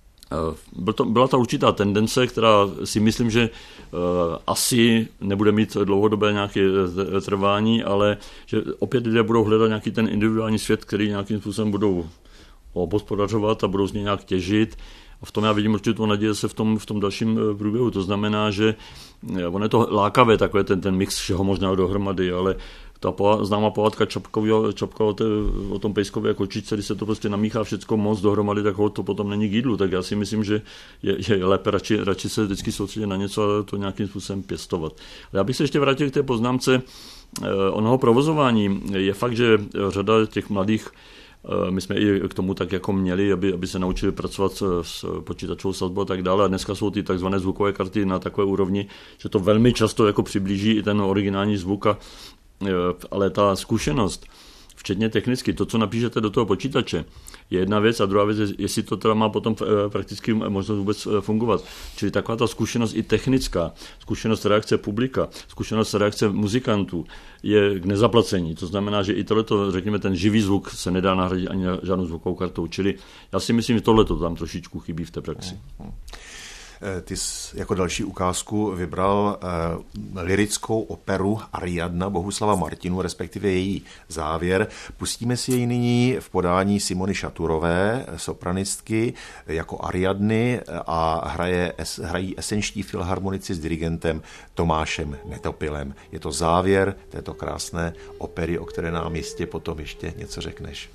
byla ta určitá tendence, která si myslím, že asi nebude mít dlouhodobé nějaké trvání, ale že opět lidé budou hledat nějaký ten individuální svět, který nějakým způsobem budou obhospodařovat a budou z něj nějak těžit. A v tom já vidím určitou naději se v tom, v tom dalším průběhu. To znamená, že ono je to lákavé, takové ten, ten mix všeho možného dohromady, ale ta známá pohádka Čapka o, o tom pejskově kočičce, když se to prostě namíchá všecko moc dohromady, tak to potom není k jídlu. Tak já si myslím, že je, je lépe radši, radši se vždycky soustředit na něco a to nějakým způsobem pěstovat. Ale já bych se ještě vrátil k té poznámce onoho provozování. Je fakt, že řada těch mladých, my jsme i k tomu tak jako měli, aby, aby se naučili pracovat s počítačovou sazbou a tak dále. A dneska jsou ty takzvané zvukové karty na takové úrovni, že to velmi často jako přiblíží i ten originální zvuk, a ale ta zkušenost včetně technicky. To, co napíšete do toho počítače, je jedna věc a druhá věc, jestli to teda má potom prakticky možnost vůbec fungovat. Čili taková ta zkušenost i technická, zkušenost reakce publika, zkušenost reakce muzikantů je k nezaplacení. To znamená, že i tohleto, řekněme, ten živý zvuk se nedá nahradit ani žádnou zvukovou kartou. Čili já si myslím, že tohleto tam trošičku chybí v té praxi. Ty jsi jako další ukázku vybral uh, lyrickou operu Ariadna Bohuslava Martinu, respektive její závěr. Pustíme si jej nyní v podání Simony Šaturové, sopranistky, jako Ariadny a hraje, hrají esenční filharmonici s dirigentem Tomášem Netopilem. Je to závěr této krásné opery, o které nám jistě potom ještě něco řekneš.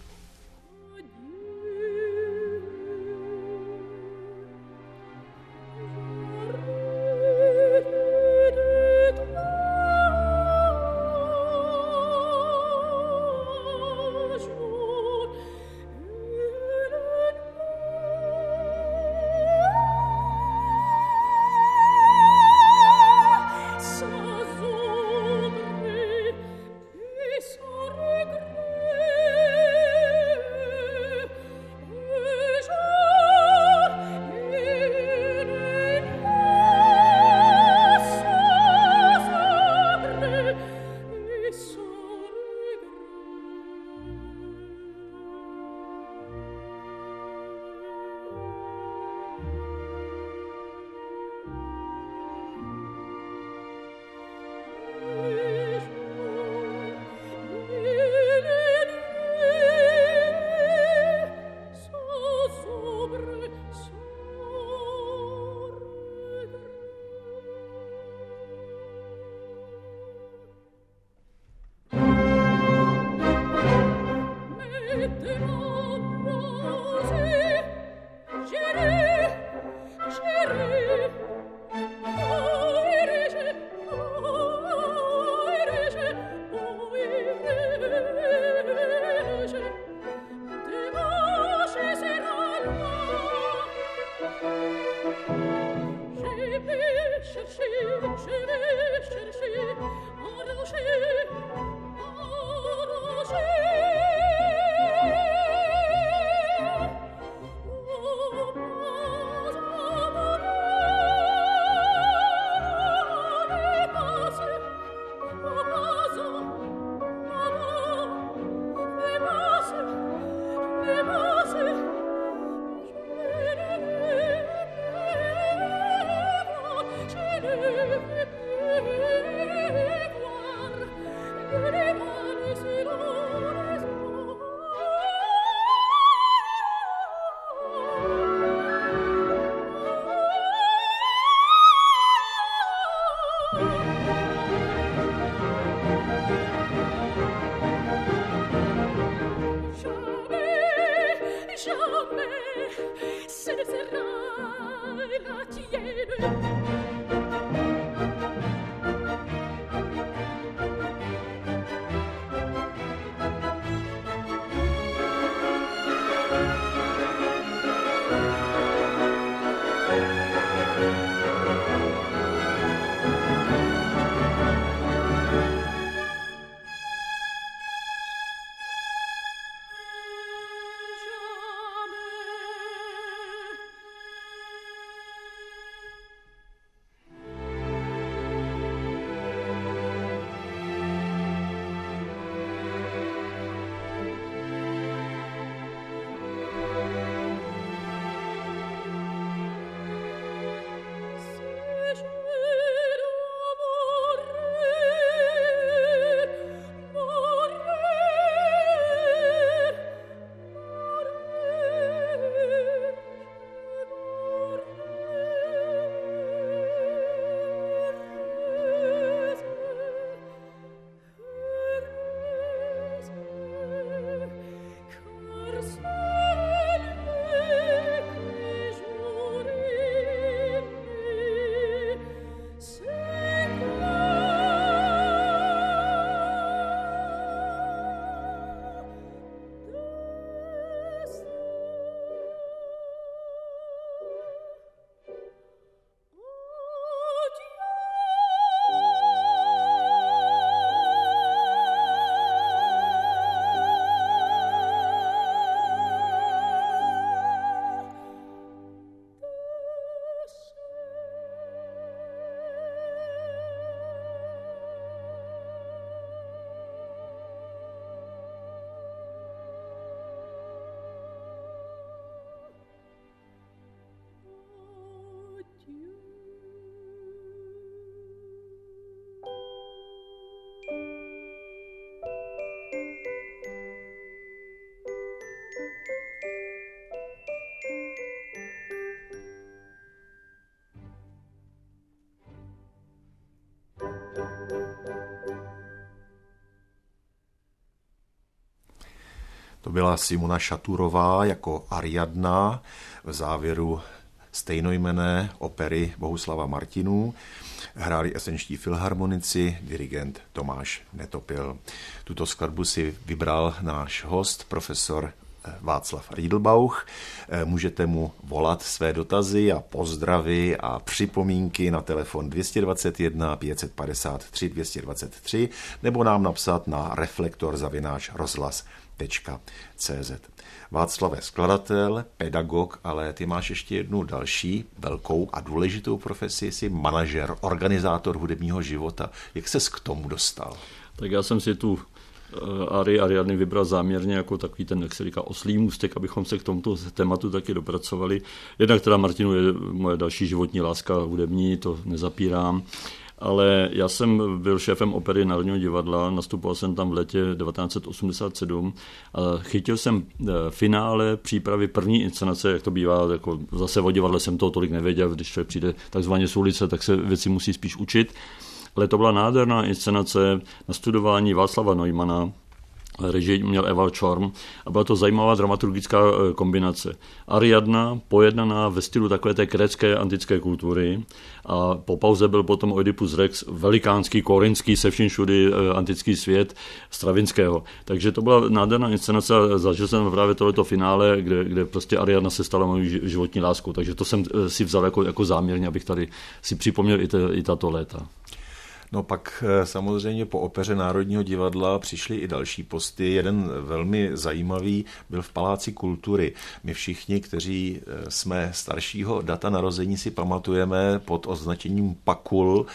To byla Simona Šaturová jako Ariadna v závěru stejnojmenné opery Bohuslava Martinů. Hráli esenčtí filharmonici, dirigent Tomáš Netopil. Tuto skladbu si vybral náš host, profesor Václav Riedelbauch. Můžete mu volat své dotazy a pozdravy a připomínky na telefon dvě stě dvacet jedna pět set padesát tři dvě stě dvacet tři nebo nám napsat na reflektor zavináč rozhlas tečka cé zet. Václav je skladatel, pedagog, ale ty máš ještě jednu další velkou a důležitou profesi, jsi manažer, organizátor hudebního života. Jak ses k tomu dostal? Tak já jsem si tu Ari Ariadny vybral záměrně jako takový ten, jak se říká, oslý můstek, abychom se k tomuto tématu taky dopracovali. Jednak teda Martinu je moje další životní láska hudební, to nezapírám. Ale já jsem byl šéfem opery Národního divadla, nastupoval jsem tam v letě devatenáct set osmdesát sedm a chytil jsem finále přípravy první inscenace, jak to bývá, jako zase o divadle jsem toho tolik nevěděl, když člověk přijde takzvaně z ulice, tak se věci musí spíš učit. Ale to byla nádherná inscenace na studování Václava Neumana, režii měl Ewald Schorm a byla to zajímavá dramaturgická kombinace. Ariadna pojednaná ve stylu takové té krécké antické kultury a po pauze byl potom Oidipus Rex, velikánský, korinský, se vším všudy antický svět Stravinského. Takže to byla nádherná inscenace a zažil jsem právě tohleto finále, kde, kde prostě Ariadna se stala mojí životní láskou. Takže to jsem si vzal jako, jako záměrně, abych tady si připomněl i, te, i tato léta. No pak samozřejmě po opeře Národního divadla přišly i další posty. Jeden velmi zajímavý byl v Paláci kultury. My všichni, kteří jsme staršího data narození, si pamatujeme pod označením Pakul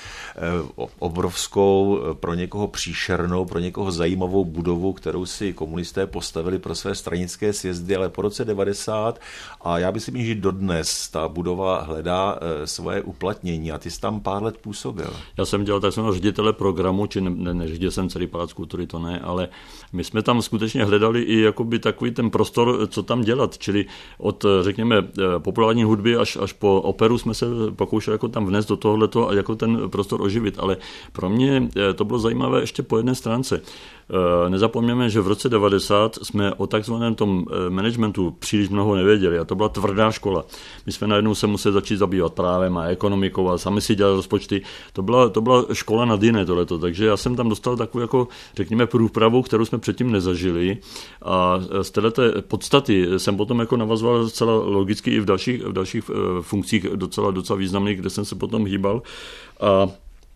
obrovskou, pro někoho příšernou, pro někoho zajímavou budovu, kterou si komunisté postavili pro své stranické sjezdy, ale po roce devadesát a já bych si myslím, že dodnes ta budova hledá svoje uplatnění a ty jsi tam pár let působil. Já jsem dělal tak ředitele programu, či ne, ne, neřídil jsem celý Palác kultury, to ne, ale my jsme tam skutečně hledali i jakoby takový ten prostor, co tam dělat, čili od, řekněme, populární hudby až, až po operu jsme se pokoušeli jako tam vnést do tohoto a jako ten prostor oživit, ale pro mě to bylo zajímavé ještě po jedné stránce. Nezapomněme, že v roce devadesát jsme o takzvaném tom managementu příliš mnoho nevěděli a to byla tvrdá škola. My jsme najednou se museli začít zabývat právem a ekonomikou a sami si dělali rozpočty. To byla, to byla škola nad jiné tohleto, takže já jsem tam dostal takovou jako, řekněme, průpravu, kterou jsme předtím nezažili a z této podstaty jsem potom jako navazoval zcela logicky i v dalších, v dalších funkcích docela, docela významných, kde jsem se potom hýbal a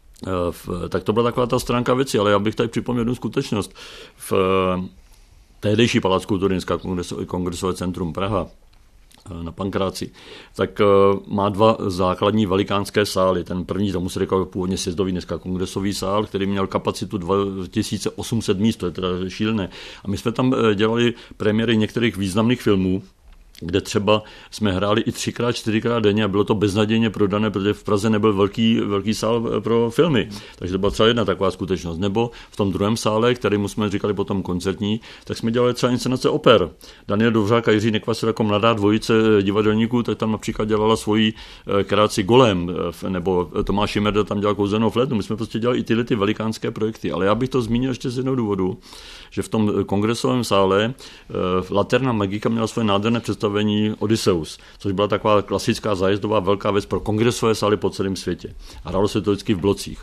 tak to byla taková ta stránka věci, ale já bych tady připomněl jednu skutečnost. V tehdejší Palác kultury, dneska Kongresové centrum Praha, na Pankráci, tak má dva základní velikánské sály. Ten první, tomu se říkal původně sjezdový, dneska kongresový sál, který měl kapacitu dva tisíce osm set míst, to je teda šílené. A my jsme tam dělali premiéry některých významných filmů, kde třeba jsme hráli i třikrát, čtyřikrát denně a bylo to beznadějně prodané, protože v Praze nebyl velký, velký sál pro filmy. Takže to byla třeba jedna taková skutečnost. Nebo v tom druhém sále, kterému jsme říkali potom koncertní, tak jsme dělali třeba inscenace oper. Daniel Dovřák a Jiří Nekvasil jako mladá dvojice divadelníků, tak tam například dělala svoji kreaci Golem, nebo Tomáš Šimerda tam dělal Kouzelnou flétnu. My jsme prostě dělali i tyhle ty velikánské projekty. Ale já bych to zmínil ještě z jednoho důvodu, že v tom kongresovém sále Laterna Magika měla svoje nádherné představení Odysseus, což byla taková klasická zájezdová velká věc pro kongresové sály po celém světě. A hrálo se to vždycky v blocích.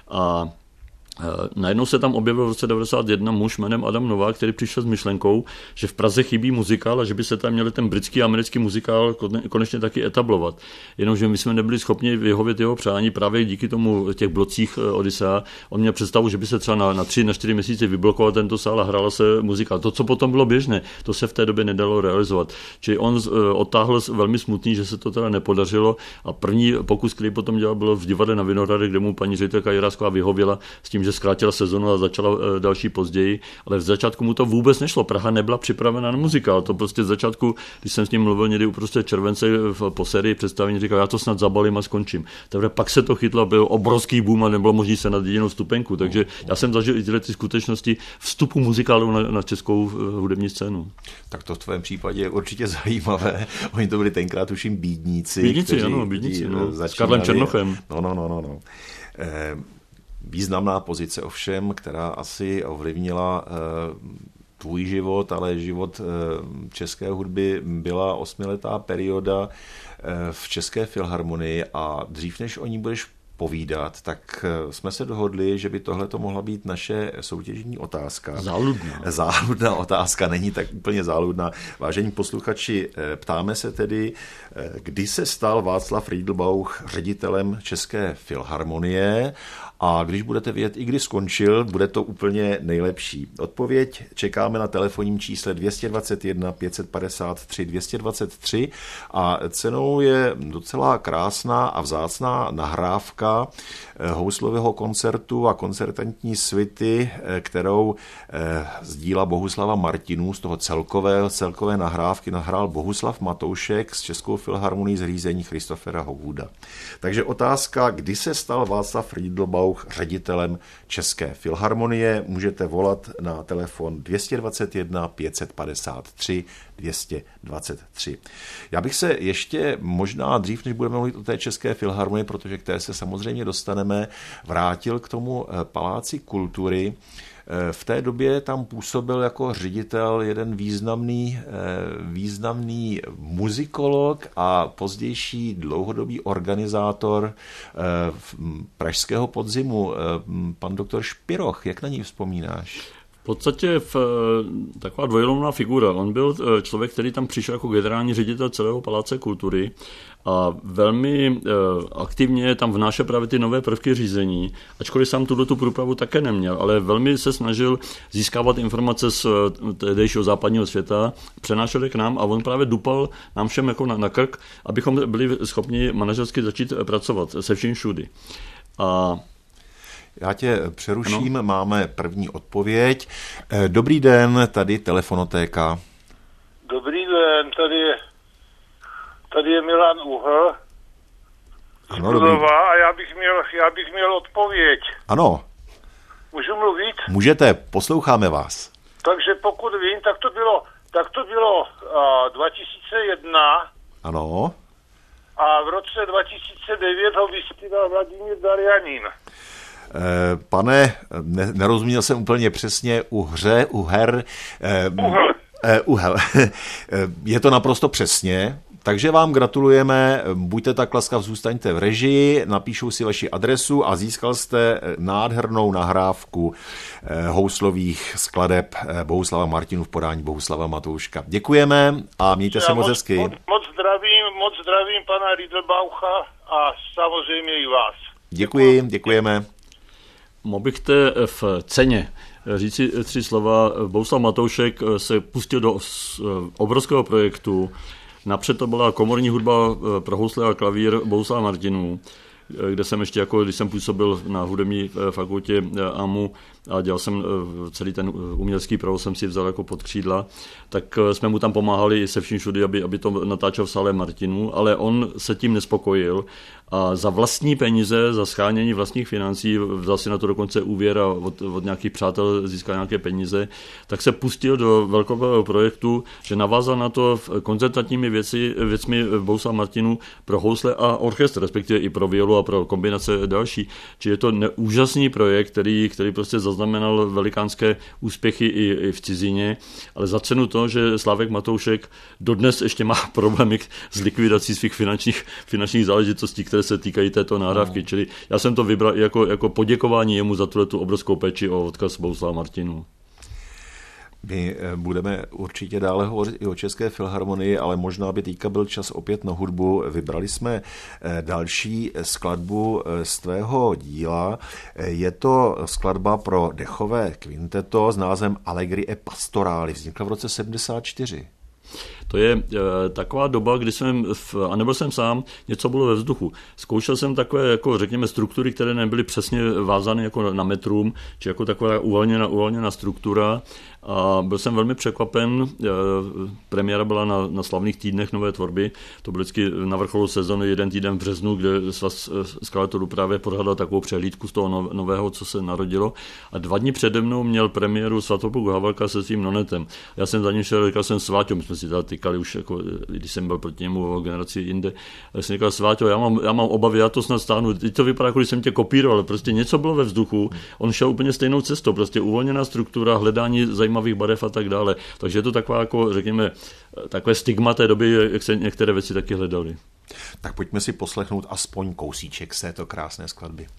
A najednou se tam objevil v roce devadesát jedna muž jménem Adam Novák, který přišel s myšlenkou, že v Praze chybí muzikál a že by se tam měli ten britský a americký muzikál konečně taky etablovat. Jenomže my jsme nebyli schopni vyhovět jeho přání právě díky tomu těch blocích Odyssea. On měl představu, že by se třeba na, na tři, na čtyři měsíce vyblokoval tento sál a hrála se muzikál. To, co potom bylo běžné, to se v té době nedalo realizovat. Čili on odtáhl velmi smutný, že se to teda nepodařilo a první pokus, který potom dělal, bylo v divadle na Vinohradech, kde mu paní ředitelka Jirásková vyhověla s tím, že zkrátila sezonu a začala další později, ale v začátku mu to vůbec nešlo. Praha nebyla připravena na muzikál. To prostě v začátku, když jsem s ním mluvil někdy uprostřed července po sérii představení, říkal, já to snad zabalím a skončím. Takže pak se to chytlo, byl obrovský boom a nebylo možné se nad jedinou stupenku. Takže já jsem zažil i tyhle ty skutečnosti vstupu muzikálu na, na českou hudební scénu. Tak to v tvém případě je určitě zajímavé. Oni to byli tenkrát tuším bídníci. Bídníci, kteří, ano, bídníci. No. Začínali, s Karlem Černochem. No, no, no, no. no. Eh, Významná pozice ovšem, která asi ovlivnila tvůj život, ale život české hudby byla osmiletá perioda v České filharmonii a dřív, než o ní budeš povídat, tak jsme se dohodli, že by tohle to mohla být naše soutěžní otázka. Záludná. Záludná otázka, není tak úplně záludná. Vážení posluchači, ptáme se tedy, kdy se stal Václav Riedelbauch ředitelem České filharmonie a když budete vědět, i kdy skončil, bude to úplně nejlepší. Odpověď čekáme na telefonním čísle dvě stě dvacet jedna pět set padesát tři dvě stě dvacet tři a cenou je docela krásná a vzácná nahrávka houslového koncertu a koncertantní svity, kterou z díla Bohuslava Martinů, z toho celkové, celkové nahrávky nahrál Bohuslav Matoušek s Českou filharmonií z řízení Christophera Hogwooda. Takže otázka, kdy se stal Václav Riedelbauch ředitelem České filharmonie, můžete volat na telefon dvě stě dvacet jedna pět set padesát tři dvě stě dvacet tři. Já bych se ještě možná dřív, než budeme mluvit o té České filharmonii, protože k té se samozřejmě dostaneme, vrátil k tomu Paláci kultury. V té době tam působil jako ředitel jeden významný, významný muzikolog a pozdější dlouhodobý organizátor pražského podzimu, pan doktor Špiroch. Jak na ní vzpomínáš? V podstatě v, taková dvojrolná figura. On byl člověk, který tam přišel jako generální ředitel celého Paláce kultury a velmi aktivně tam vnášel právě ty nové prvky řízení, ačkoliv sám tuto průpravu také neměl, ale velmi se snažil získávat informace z tehdejšího západního světa, přenášel je k nám a on právě dupal nám všem jako na, na krk, abychom byli schopni manažersky začít pracovat se vším všudy. A já tě přeruším, ano. Máme první odpověď. Dobrý den, tady telefonotéka. Dobrý den, tady je, tady je Milan Uhl. Ano, dobrý. A já bych, měl, já bych měl odpověď. Ano. Můžu mluvit? Můžete, posloucháme vás. Takže pokud vím, tak to bylo, tak to bylo uh, dva tisíce jedna. Ano. A v roce dva tisíce devět ho vystřídal Vladimír Darjanin. Pane, ne, nerozuměl jsem úplně přesně u hře, u her. Uhel. Uhel. Je to naprosto přesně, takže vám gratulujeme, buďte tak laskav, zůstaňte v režii, napíšou si vaši adresu a získal jste nádhernou nahrávku houslových skladeb Bohuslava Martinů v podání Bohuslava Matouška. Děkujeme a mějte se moc hezky. Moc, moc zdravím, moc zdravím pana Riedelbaucha a samozřejmě i vás. Děkuji, děkujeme. Mohl bych te v ceně říci tři slova. Bohuslav Matoušek se pustil do obrovského projektu. Napřed to byla komorní hudba pro housle a klavír Bohuslava Martinů, kde jsem ještě, jako když jsem působil na hudební fakultě A M U a dělal jsem celý ten umělecký provoz, jsem si vzal jako pod křídla, tak jsme mu tam pomáhali se vším všudy, aby, aby to natáčel v sále Martinů, ale on se tím nespokojil a za vlastní peníze, za shánění vlastních financí, vzal si na to dokonce úvěr a od, od nějakých přátel získal nějaké peníze, tak se pustil do velkového projektu, že navázal na to koncertantními věci, věcmi Bohuslava Martinů pro housle a orchestr, respektive i pro violu a pro kombinace další. Či je to úžasný projekt, který, který prostě zaznamenal velikánské úspěchy i, i v cizině, ale za cenu toho, že Slávek Matoušek dodnes ještě má problémy s likvidací svých finančních, finančních záležitostí, které se týkají této nahrávky. No. Čili já jsem to vybral jako, jako poděkování jemu za tu obrovskou péči o odkaz Bohuslava Martinů. My budeme určitě dále hovořit i o České filharmonii, ale možná by teďka byl čas opět na hudbu. Vybrali jsme další skladbu z tvého díla. Je to skladba pro dechové kvinteto s názvem Allegri e Pastorali. Vznikla v roce sedmdesát čtyři. To je e, taková doba, kdy jsem, v, a nebyl jsem sám, něco bylo ve vzduchu. Zkoušel jsem takové, jako řekněme, struktury, které nebyly přesně vázány jako na metrum, či jako taková uvolněná, uvolněná struktura. A byl jsem velmi překvapen. E, premiéra byla na, na slavných týdnech nové tvorby. To bylo vždycky na vrcholu sezony jeden týden v březnu, kde Svaz skladatelů právě pořádal takovou přehlídku z toho nového, co se narodilo. A dva dny přede mnou měl premiéru Svatopluk Havelka se svým nonetem. Já jsem za ním šel, říkal jsem Sváťo, my jsme si dali říkali už, jako, když jsem byl proti němu o generaci jinde, tak jsem říkal, Sváťo, já mám, já mám obavy, já to snad stáhnu, teď to vypadá, jako když jsem tě kopíroval, prostě něco bylo ve vzduchu, on šel úplně stejnou cestou, prostě uvolněná struktura, hledání zajímavých barev a tak dále. Takže je to taková, jako, řekněme, takové stigma té doby, jak se některé věci taky hledaly. Tak pojďme si poslechnout aspoň kousíček z této krásné skladby.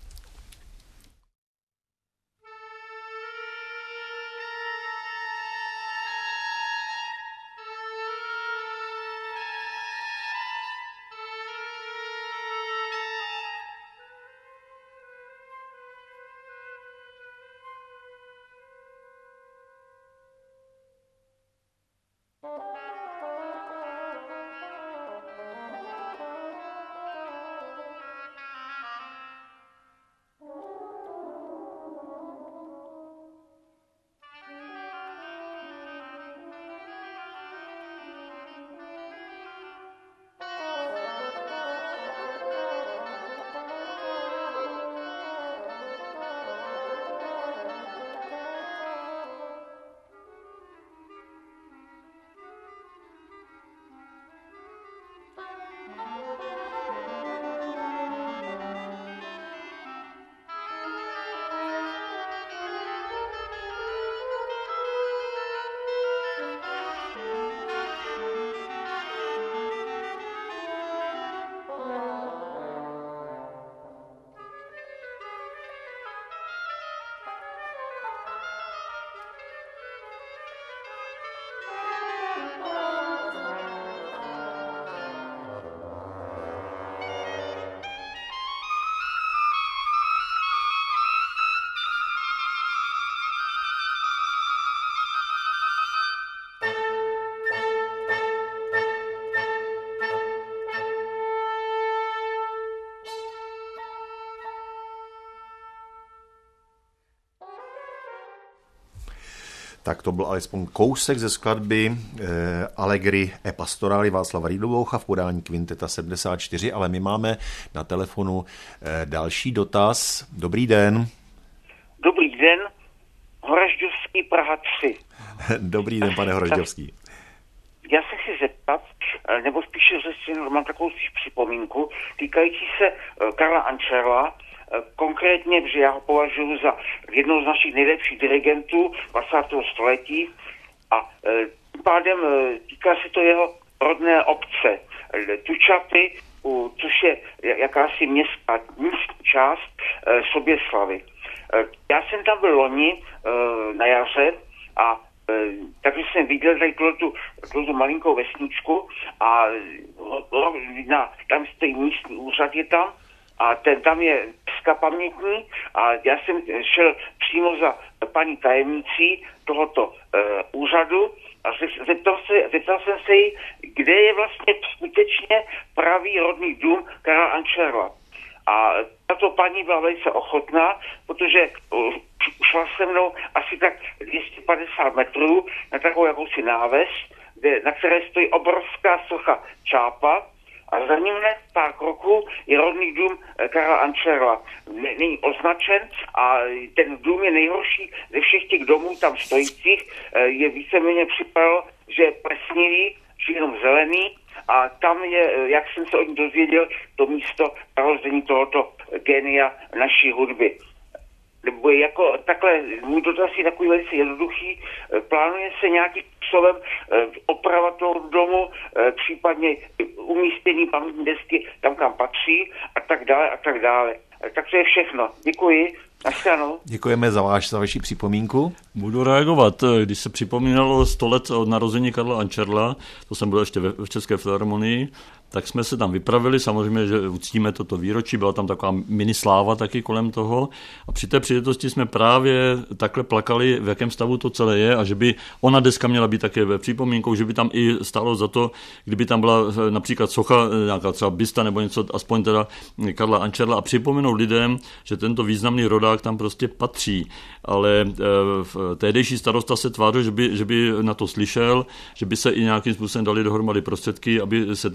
Tak to byl alespoň kousek ze skladby eh, Allegri e Pastorali Václava Rýdloucha v podání Kvinteta sedmdesát čtyři, ale my máme na telefonu eh, další dotaz. Dobrý den. Dobrý den, Horažďovský, Praha tři. Dobrý den, pane Horažďovský. Já se chci zeptat, nebo spíše řečeno, mám takovou spíš připomínku, týkající se Karla Ančerla, konkrétně, že já ho považuji za jednou z našich nejlepších dirigentů dvacátého století a tím pádem týká se to jeho rodné obce Tučaty, což je jakási městská městský část Soběslavy. Já jsem tam byl loni na jaře a takže jsem viděl tady tu, tu malinkou vesničku a na, tam stojí místní úřad je tam a ten tam je deska pamětní a já jsem šel přímo za paní tajemnicí tohoto uh, úřadu a zeptal, se, zeptal jsem se jí, kde je vlastně skutečně pravý rodný dům Karla Ančerla. A tato paní byla velice ochotná, protože uh, šla se mnou asi tak dvě stě padesát metrů na takovou jakousi náves, kde, na které stojí obrovská socha Čápa a za ním hned pár kroků je rodný dům Karla Ančerla. Není označen a ten dům je nejhorší ze všech těch domů tam stojících. Je víceméně připadalo, že je plesnivý, že jenom zelený a tam je, jak jsem se o ní dozvěděl, to místo narození tohoto génia naší hudby. Nebo jako takhle, můj dotaz je takový velice jednoduchý, plánuje se nějakým způsobem oprava toho domu, případně umístění pamětní desky tam, kam patří a tak dále a tak dále. Tak to je všechno. Děkuji. Naschledanou. Děkujeme za, váš, za vaši připomínku. Budu reagovat. Když se připomínalo sto let od narození Karla Ančerla, to jsem byl ještě v České filharmonii, tak jsme se tam vypravili, samozřejmě, že uctíme toto výročí, byla tam taková minisláva taky kolem toho a při té příležitosti jsme právě takhle plakali, v jakém stavu to celé je a že by ona deska měla být také ve připomínkou, že by tam i stálo za to, kdyby tam byla například socha, nějaká třeba bysta nebo něco, aspoň teda Karla Ančerla a připomenout lidem, že tento významný rodák tam prostě patří. Ale tehdejší starosta se tvářil, že by, že by na to slyšel, že by se i nějakým způsobem dali dohromady prostředky, aby se tyhle ty věci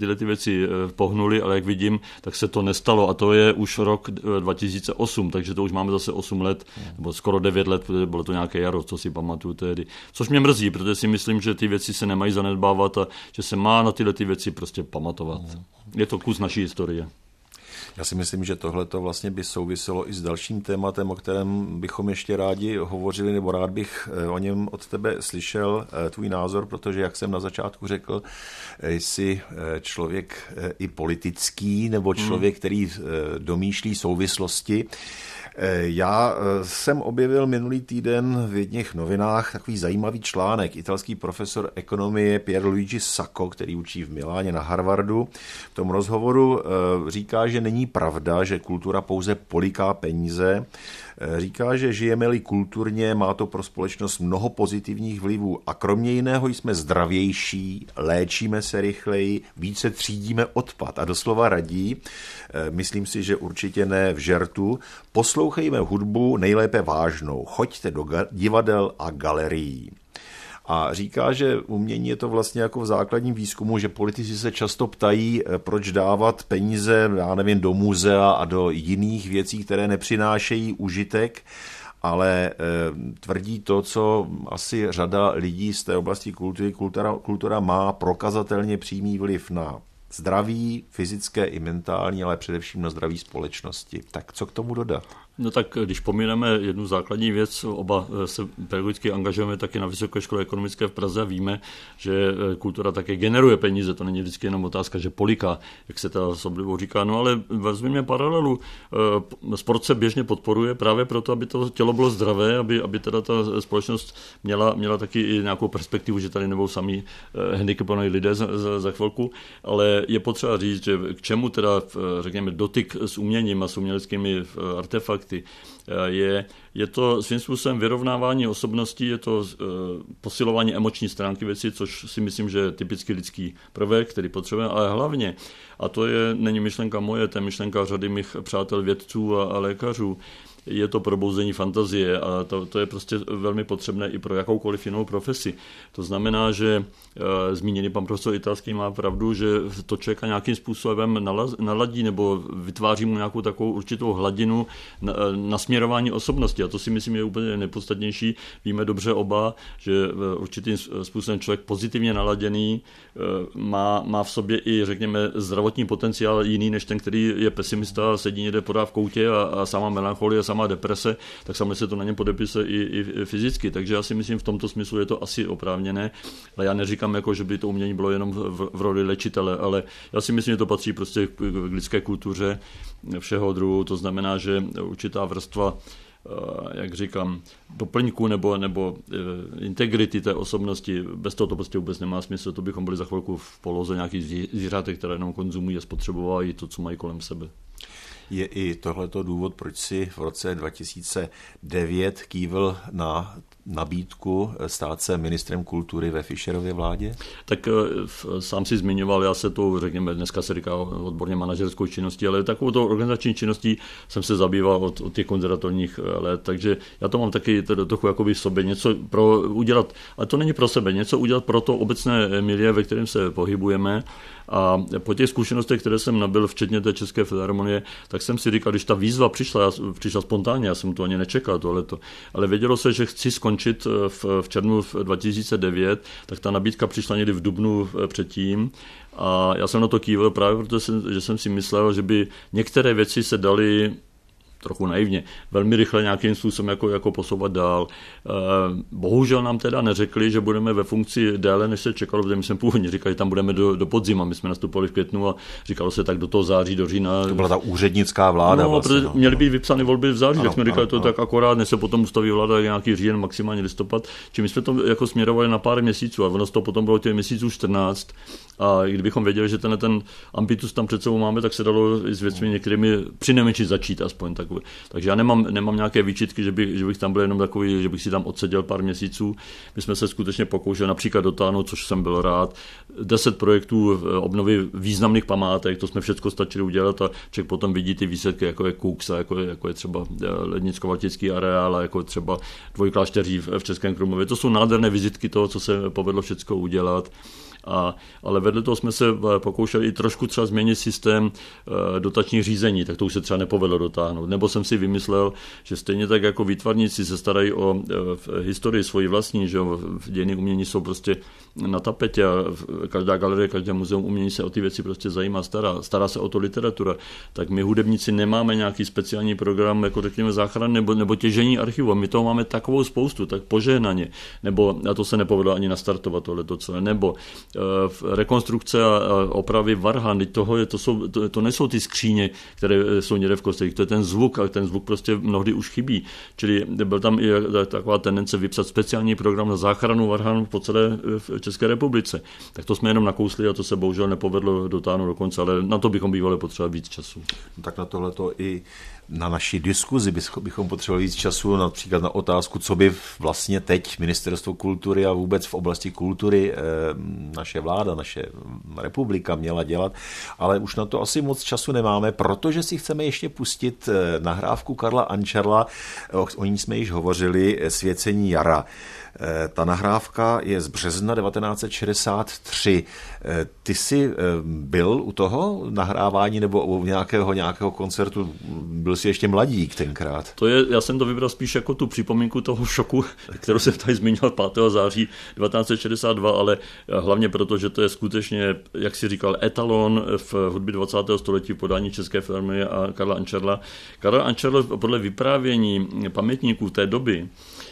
věci pohnuly, ale jak vidím, tak se to nestalo a to je už rok dva tisíce osm, takže to už máme zase osm let, nebo skoro devět let, protože bylo to nějaké jaro, co si pamatuju tehdy. Což mě mrzí, protože si myslím, že ty věci se nemají zanedbávat a že se má na tyhle ty věci prostě pamatovat. Je to kus naší historie. Já si myslím, že tohle to vlastně by souviselo i s dalším tématem, o kterém bychom ještě rádi hovořili, nebo rád bych o něm od tebe slyšel tvůj názor, protože, jak jsem na začátku řekl, jsi člověk i politický, nebo člověk, který domýšlí souvislosti. Já jsem objevil minulý týden v jedných novinách takový zajímavý článek. Italský profesor ekonomie Pierluigi Sacco, který učí v Miláně na Harvardu, v tom rozhovoru říká, že není pravda, že kultura pouze poliká peníze. Říká, že žijeme-li kulturně, má to pro společnost mnoho pozitivních vlivů a kromě jiného jsme zdravější, léčíme se rychleji, více třídíme odpad a doslova radí, myslím si, že určitě ne v žertu, poslouchejme hudbu nejlépe vážnou, choďte do divadel a galerií. A říká, že umění je to vlastně jako v základním výzkumu, že politici se často ptají, proč dávat peníze, já nevím, do muzea a do jiných věcí, které nepřinášejí užitek, ale e, tvrdí to, co asi řada lidí z té oblasti kultury. Kultura, kultura má prokazatelně přímý vliv na zdraví, fyzické i mentální, ale především na zdraví společnosti. Tak co k tomu dodat? No tak když pomíneme jednu základní věc, oba se pedagogicky angažujeme taky na Vysoké škole ekonomické v Praze a víme, že kultura také generuje peníze, to není vždycky jenom otázka, že poliká, jak se to s oblibou říká, no ale vezměme paralelu. Sport se běžně podporuje právě proto, aby to tělo bylo zdravé, aby, aby teda ta společnost měla, měla taky i nějakou perspektivu, že tady nebudou sami handicapovaní lidé za, za, za chvilku, ale je potřeba říct, že k čemu teda, řekněme, dotyk s uměním a s uměleckými artefakty Je, je to svým způsobem vyrovnávání osobností, je to uh, posilování emoční stránky věci, což si myslím, že je typicky lidský prvek, který potřebujeme, ale hlavně, a to je, není myšlenka moje, to je myšlenka řady mých přátel vědců a, a lékařů, je to probouzení fantazie a to, to je prostě velmi potřebné i pro jakoukoliv jinou profesi. To znamená, že e, zmíněný pan profesor Italský má pravdu, že to člověka nějakým způsobem naladí nebo vytváří mu nějakou takovou určitou hladinu na, nasměrování osobnosti a to si myslím je úplně nejpodstatnější. Víme dobře oba, že určitým způsobem člověk pozitivně naladěný e, má, má v sobě i, řekněme, zdravotní potenciál jiný než ten, který je pesimista, sedí někde podá v koutě a, a sama melancholie, má deprese, tak samozřejmě se to na něm podepise i, i fyzicky. Takže já si myslím, v tomto smyslu je to asi oprávněné. Ale já neříkám, jako, že by to umění bylo jenom v, v roli léčitele, ale já si myslím, že to patří prostě k, k lidské kultuře všeho druhu. To znamená, že určitá vrstva, jak říkám, doplňku nebo, nebo integrity té osobnosti, bez toho to prostě vůbec nemá smysl. To bychom byli za chvilku v poloze nějakých zvířátek, které jenom konzumují a spotřebovají to, co mají kolem sebe. Je i tohleto důvod, proč si v roce dva tisíce devět kývl na nabídku stát se ministrem kultury ve Fischerově vládě? Tak sám si zmiňoval, já se to, řekněme, dneska se říká odborně manažerskou činností, ale takovou to organizační činností jsem se zabýval od, od těch konzervatorních let, takže já to mám taky trochu jakoby v sobě něco pro udělat, ale to není pro sebe, něco udělat pro to obecné milie, ve kterém se pohybujeme. A po těch zkušenostech, které jsem nabyl, včetně té České filharmonie, tak jsem si říkal, když ta výzva přišla, já, přišla spontánně, já jsem to ani nečekal, tohleto, ale vědělo se, že chci skončit v, v červnu dva tisíce devět, tak ta nabídka přišla někdy v dubnu předtím a já jsem na to kývil právě, protože jsem, že jsem si myslel, že by některé věci se daly trochu naivně, velmi rychle nějakým způsobem jako, jako posouvat dál. Bohužel nám teda neřekli, že budeme ve funkci déle, než se čekalo, protože my jsme původně říkali, že tam budeme do, do podzima, my jsme nastupovali v květnu a říkalo se tak do toho září, do října. To byla ta úřednická vláda. No, vlastně, no. Měly být vypsány volby v září, ano, tak jsme říkali, ano, to ano. tak akorát, než se potom ustaví vláda nějaký říjen, maximálně listopad, či my jsme to jako směrovali na pár měsíců a ono z toho potom bylo těch měsíců čtrnáct a kdybychom věděli, že ten, ten ambitus tam před sebou máme, tak se dalo i s věcmi některými přinejmenším začít aspoň takové. Takže já nemám Nemám nějaké výčitky, že bych, že bych tam byl jenom takový, že bych si tam odseděl pár měsíců. My jsme se skutečně pokoušeli například dotáhnout, což jsem byl rád, deset projektů obnovy významných památek, to jsme všechno stačili udělat a člověk potom vidí ty výsledky, jako je Kux, jako je, jako je třeba Lednicko-Valtický areál, jako je třeba Dvojklášteří v Českém Krumlově. To jsou nádherné vizitky toho, co se povedlo všechno udělat. A, ale vedle toho jsme se pokoušeli i trošku třeba změnit systém dotačních řízení, tak to už se třeba nepovedlo dotáhnout. Nebo jsem si vymyslel, že stejně tak jako výtvarníci se starají o historii svoji vlastní, že v dějiny umění jsou prostě na tapetě a každá galerie, každé muzeum umění se o ty věci prostě zajímá, stará, stará se o to literatura, tak my hudebníci nemáme nějaký speciální program, jako řekněme záchran nebo, nebo těžení archivu. A my toho máme takovou spoustu, tak požehnaně. Nebo, a to se nepovedlo ani nastartovat tohleto celé, nebo uh, rekonstrukce a opravy varhan, toho je, to, jsou, to, to nejsou ty skříně, které jsou někde v kostelích, to je ten zvuk a ten zvuk prostě mnohdy už chybí. Čili byl tam i taková tendence vypsat speciální program na záchranu varhanů po celé České republice. Tak to jsme jenom nakousli a to se bohužel nepovedlo dotáhnout do konce, ale na to bychom bývali potřebovali víc času. No, tak na tohleto i na naší diskuzi bychom potřebovali víc času, například na otázku, co by vlastně teď Ministerstvo kultury a vůbec v oblasti kultury eh, naše vláda, naše republika měla dělat, ale už na to asi moc času nemáme, protože si chceme ještě pustit nahrávku Karla Ančerla, o, o ní jsme již hovořili, Svěcení jara. Ta nahrávka je z března devatenáct set šedesát tři. Ty jsi byl u toho nahrávání nebo u nějakého, nějakého koncertu? Byl jsi ještě mladík tenkrát? To je, já jsem to vybral spíš jako tu připomínku toho šoku, kterou jsem tady zmínil pátého září devatenáct set šedesát dva, ale hlavně proto, že to je skutečně, jak si říkal, etalon v hudbě dvacátého století v podání České filharmonie a Karla Ančerla. Karel Ančerl podle vyprávění pamětníků té doby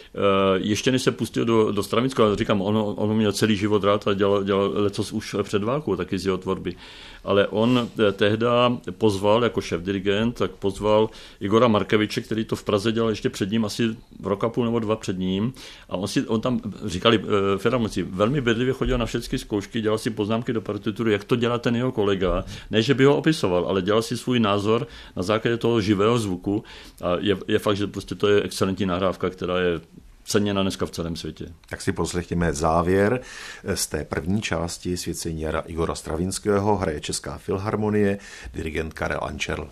ještě než se pustil do, do Stravinského, říkám, on, on měl celý život rád a dělal, dělal lecos už před válkou, taky z jeho tvorby. Ale on tehda pozval, jako šéf-dirigent, tak pozval Igora Markeviče, který to v Praze dělal ještě před ním, asi rok a půl nebo dva před ním. A on, si, on tam, říkali filharmonici, velmi bedlivě chodil na všechny zkoušky, dělal si poznámky do partitury, jak to dělá ten jeho kolega. Ne, že by ho opisoval, ale dělal si svůj názor na základě toho živého zvuku. A je, je fakt, že prostě to je excelentní nahrávka, která je ceněna dneska v celém světě. Tak si poslechněme závěr z té první části Svěcení jara Igora Stravinského, hraje Česká filharmonie, dirigent Karel Ančerl.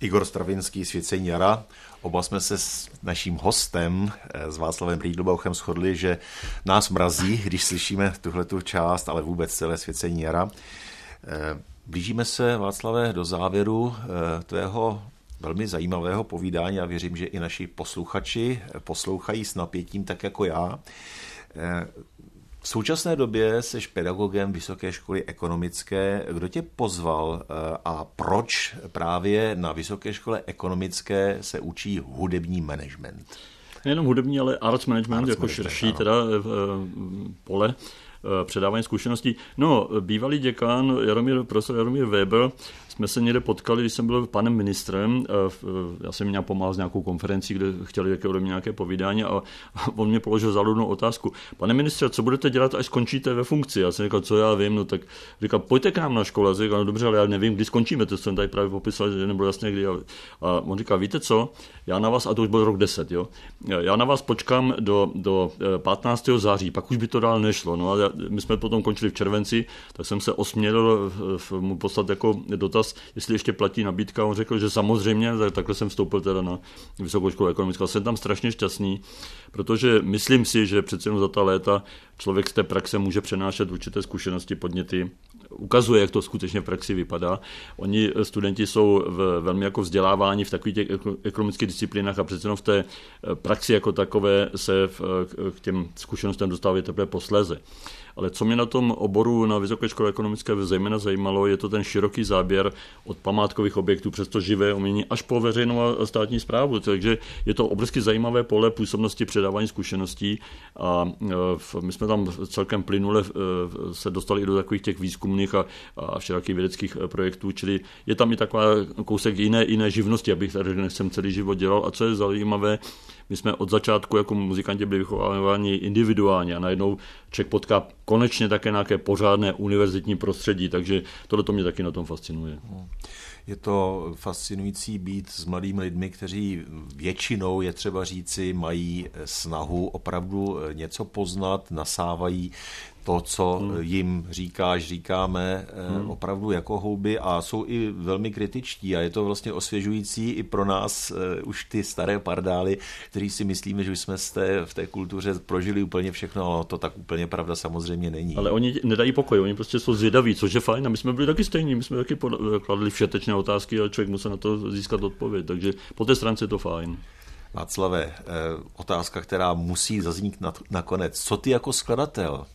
Igor Stravinský, Svěcení jara. Oba jsme se s naším hostem, s Václavem Rýdlbauchem, shodli, že nás mrazí, když slyšíme tuhletu část, ale vůbec celé Svěcení jara. Blížíme se, Václave, do závěru tvého velmi zajímavého povídání a věřím, že i naši posluchači poslouchají s napětím tak jako já. V současné době seš pedagogem Vysoké školy ekonomické. Kdo tě pozval a proč právě na Vysoké škole ekonomické se učí hudební management? Nejenom hudební, ale arts management, arts jako management, širší ano. teda pole předávání zkušeností. No, bývalý děkan Jaromír, profesor Jaromír Weber, jsme se někde potkali, když jsem byl panem ministrem, já jsem měl pomáhat s nějakou konferencí, kde chtěli jaké ode mě nějaké povídání a on mě položil záludnou otázku. Pane ministře, co budete dělat, až skončíte ve funkci? Já jsem říkal, co já vím, no tak říkal, pojďte k nám na školu. Já jsem říkal, no dobře, ale já nevím, kdy skončíme, to jsem tady právě popisal, že nebylo jasné, kdy. A on říkal, víte co, já na vás, a to už byl rok deset, jo, já na vás počkám do, do patnáctého září, pak už by to dál nešlo. No a my jsme potom končili v červenci, tak jsem se osmělil mu poslat jako dotaz, jestli ještě platí nabídka. On řekl, že samozřejmě, takhle jsem vstoupil teda na Vysokou školu ekonomickou. Jsem tam strašně šťastný, protože myslím si, že přece jenom za ta léta člověk z té praxe může přenášet určité zkušenosti, podněty, ukazuje, jak to skutečně v praxi vypadá. Oni, studenti, jsou v, velmi jako vzděláváni v takových těch ekonomických disciplínách a přece jenom v té praxi jako takové se v, k těm zkušenostem dostávají teprve posléze. Ale co mě na tom oboru na Vysoké škole ekonomické zejména zajímalo, je to ten široký záběr od památkových objektů přes to živé umění až po veřejnou a státní správu. Takže je to obrovsky zajímavé pole působnosti předávání zkušeností a my jsme tam celkem plynule se dostali i do takových těch výzkumných a, a všelakých vědeckých projektů, čili je tam i taková kousek jiné, jiné živnosti, abych tady nechcem celý život dělal. A co je zajímavé, my jsme od začátku jako muzikanti byli vychováváni individuálně a najednou člověk potká konečně také nějaké pořádné univerzitní prostředí, takže tohle to mě taky na tom fascinuje. Je to fascinující být s mladými lidmi, kteří většinou, je třeba říci, mají snahu opravdu něco poznat, nasávají to, co hmm. jim říkáš, říkáme hmm. opravdu jako houby a jsou i velmi kritičtí a je to vlastně osvěžující i pro nás už ty staré pardály, kteří si myslíme, že už jsme z té, v té kultuře prožili úplně všechno, ale to tak úplně pravda samozřejmě není. Ale oni nedají pokoj, oni prostě jsou zvědaví, což je fajn a my jsme byli taky stejní, my jsme taky kladli všetečné otázky a člověk musel na to získat odpověď, takže po té stránce je to fajn. Václave, otázka, která musí zaznít nakonec. Co ty jako skladatel?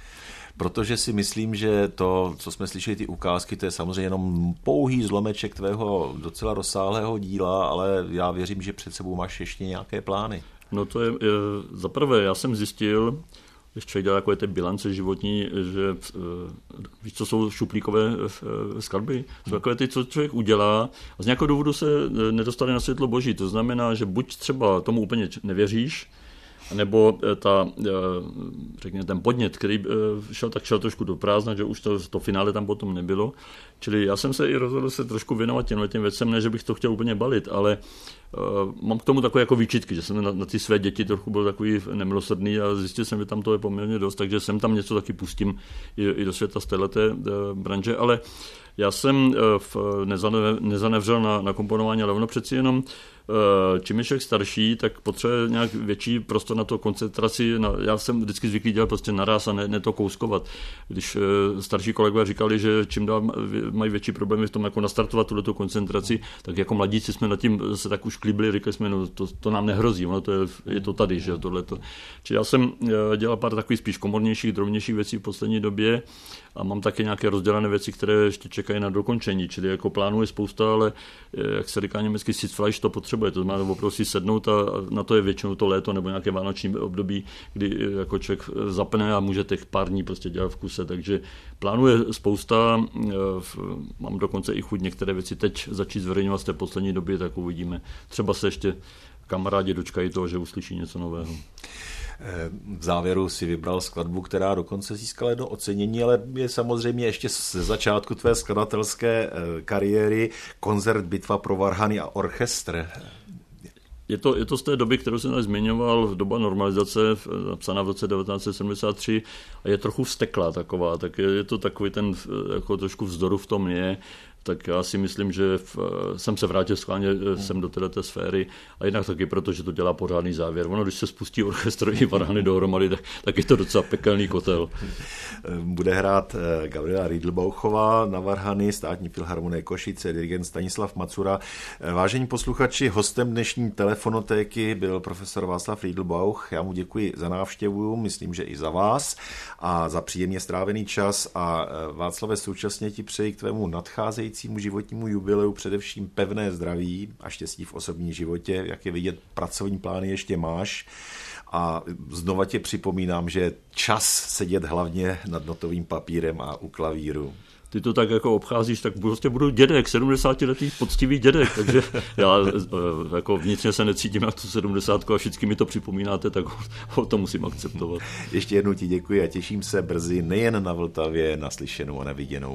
Protože si myslím, že to, co jsme slyšeli, ty ukázky, to je samozřejmě jenom pouhý zlomeček tvého docela rozsáhlého díla, ale já věřím, že před sebou máš ještě nějaké plány. No to je, je za prvé, já jsem zjistil, když člověk dělá takové ty bilance životní, že víš, co jsou šuplíkové skladby, jsou takové ty, co člověk udělá a z nějakého důvodu se nedostali na světlo boží. To znamená, že buď třeba tomu úplně nevěříš, nebo ta, řekněme, ten podnět, který šel, tak šel trošku do prázdna, že už to, to finále tam potom nebylo. Čili já jsem se i rozhodl se trošku věnovat těmhle těm věcem, ne, že bych to chtěl úplně balit, ale uh, mám k tomu takové jako výčitky, že jsem na, na ty své děti trochu byl takový nemilosrdný a zjistil jsem, že tam to je poměrně dost, takže jsem tam něco taky pustím i, i do světa z téhleté uh, branže, ale já jsem uh, v, nezane, nezanevřel na, na komponování, ale ono přeci jenom čím je člověk starší, tak potřebuje nějak větší prostor na to koncentraci. Já jsem vždycky zvyklý dělat prostě naraz a ne, ne to kouskovat. Když starší kolegové říkali, že čím dál mají větší problémy v tom jako nastartovat tuto koncentraci, tak jako mladíci jsme nad tím se tak už klíbili, říkali jsme, no to, to nám nehrozí, ono to je, je to tady, že tohleto. Čili já jsem dělal pár takových spíš komornějších, drobnějších věcí v poslední době a mám také nějaké rozdělené věci, které ještě čekají na dokončení, čili jako plánu je spousta, ale jak se říká německy, Sitzfleisch to potřebuje, to znamená opravdu si sednout a na to je většinou to léto nebo nějaké vánoční období, kdy jako člověk zapne a může těch pár dní prostě dělat v kuse, takže plánu je spousta, mám dokonce i chuť některé věci teď začít zveřejňovat z té poslední doby, tak uvidíme. Třeba se ještě kamarádi dočkají toho, že uslyší něco nového. V závěru si vybral skladbu, která dokonce získala jedno ocenění, ale je samozřejmě ještě ze začátku tvé skladatelské kariéry koncert Bitva pro varhany a orchestr. Je to, je to z té doby, kterou jsem tady zmiňoval, doba normalizace, napsaná v roce devatenáct set sedmdesát tři, a je trochu vzteklá taková, tak je, je to takový ten, jako trošku vzdoru v tom je, tak já si myslím, že v, jsem se vrátil schválně sem do této sféry a jinak taky proto, že to dělá pořádný závěr. Ono, když se spustí orchestrový varhany dohromady, tak, tak je to docela pekelný kotel. Bude hrát Gabriela Riedelbauchová na varhany, Státní filharmonie Košice, dirigent Stanislav Macura. Vážení posluchači, hostem dnešní telefonotéky byl profesor Václav Riedelbauch. Já mu děkuji za návštěvu, myslím, že i za vás a za příjemně strávený čas a Václave, současně ti přeji k tvému nadcházejícímu životnímu jubileu především pevné zdraví a štěstí v osobním životě. Jak je vidět, pracovní plány ještě máš. A znova tě připomínám, že čas sedět hlavně nad notovým papírem a u klavíru. Ty to tak jako obcházíš, tak prostě budu dědek, sedmdesátiletý poctivý dědek, takže já jako vnitřně se necítím na tu sedmdesátku a vždycky mi to připomínáte, tak ho to musím akceptovat. Ještě jednou ti děkuji a těším se brzy nejen na Vltavě, naslyšenou a neviděnou.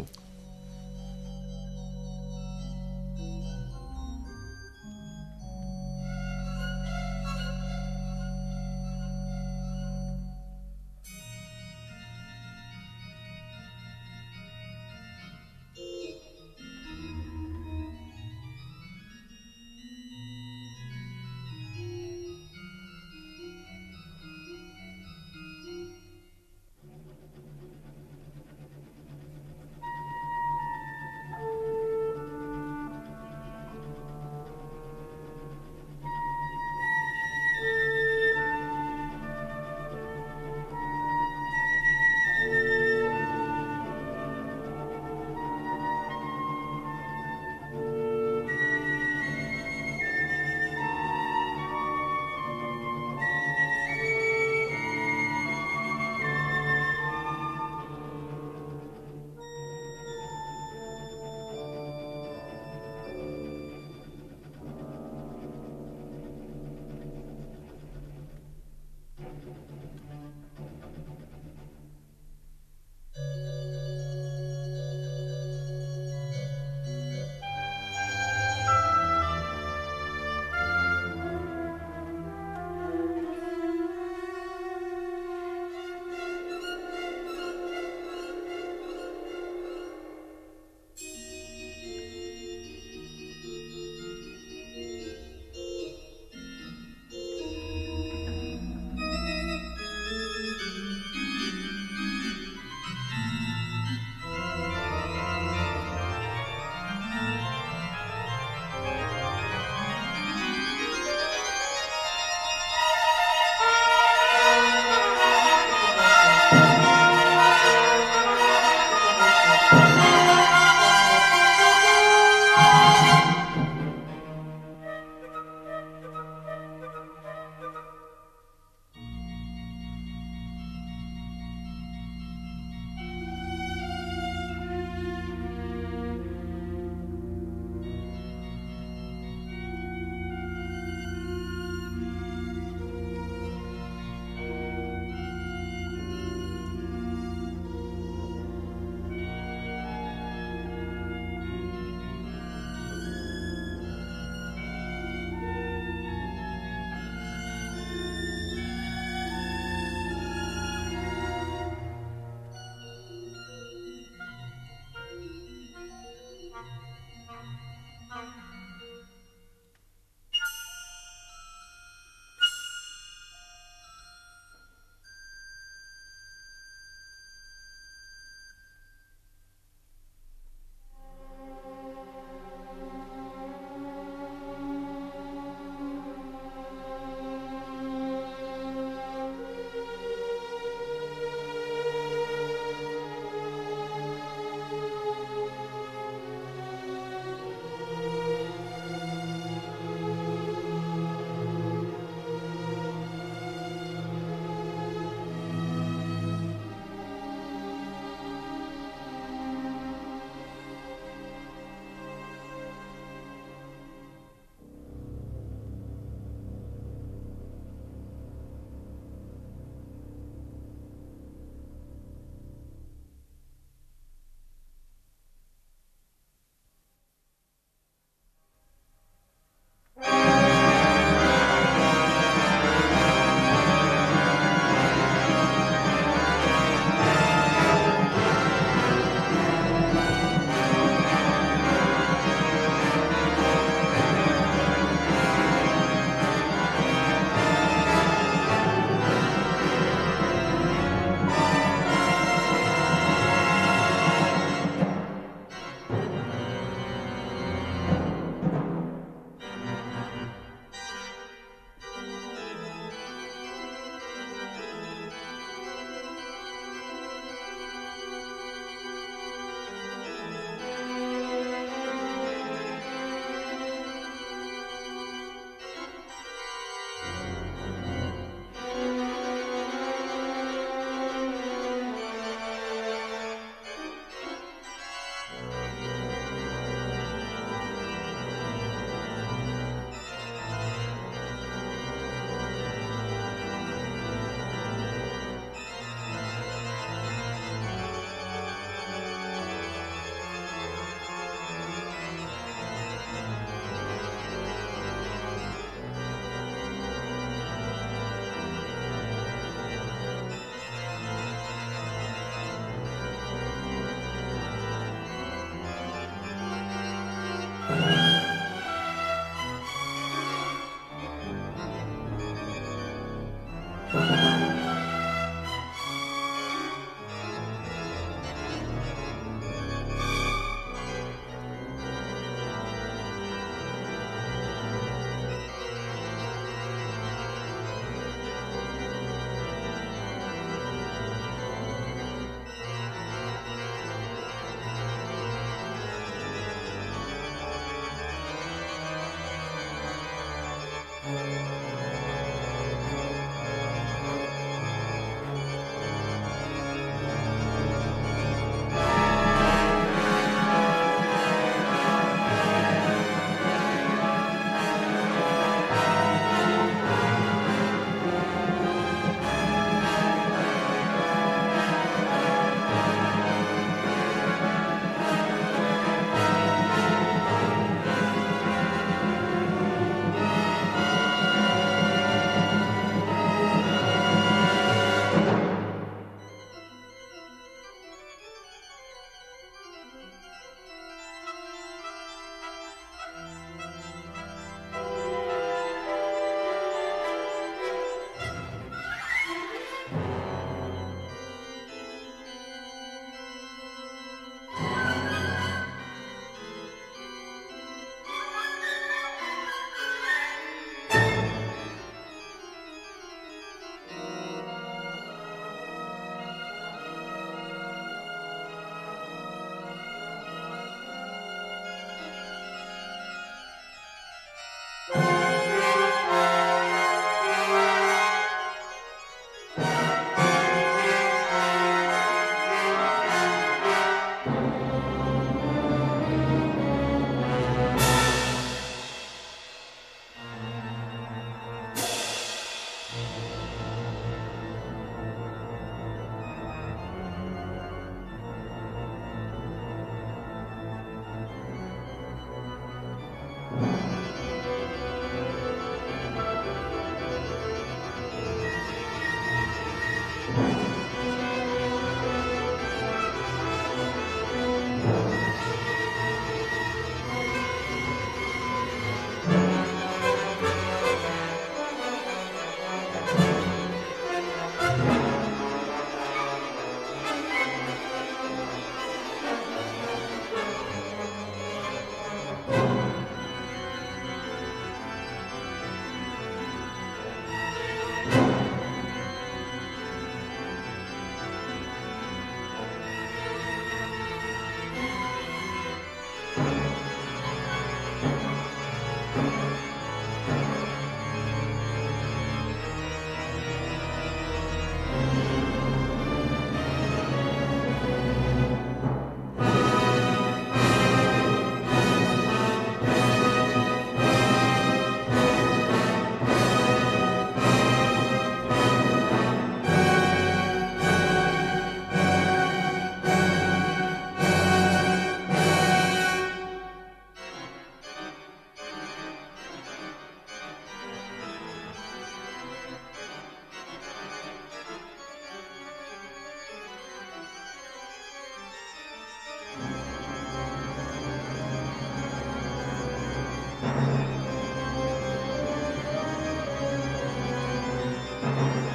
Thank you.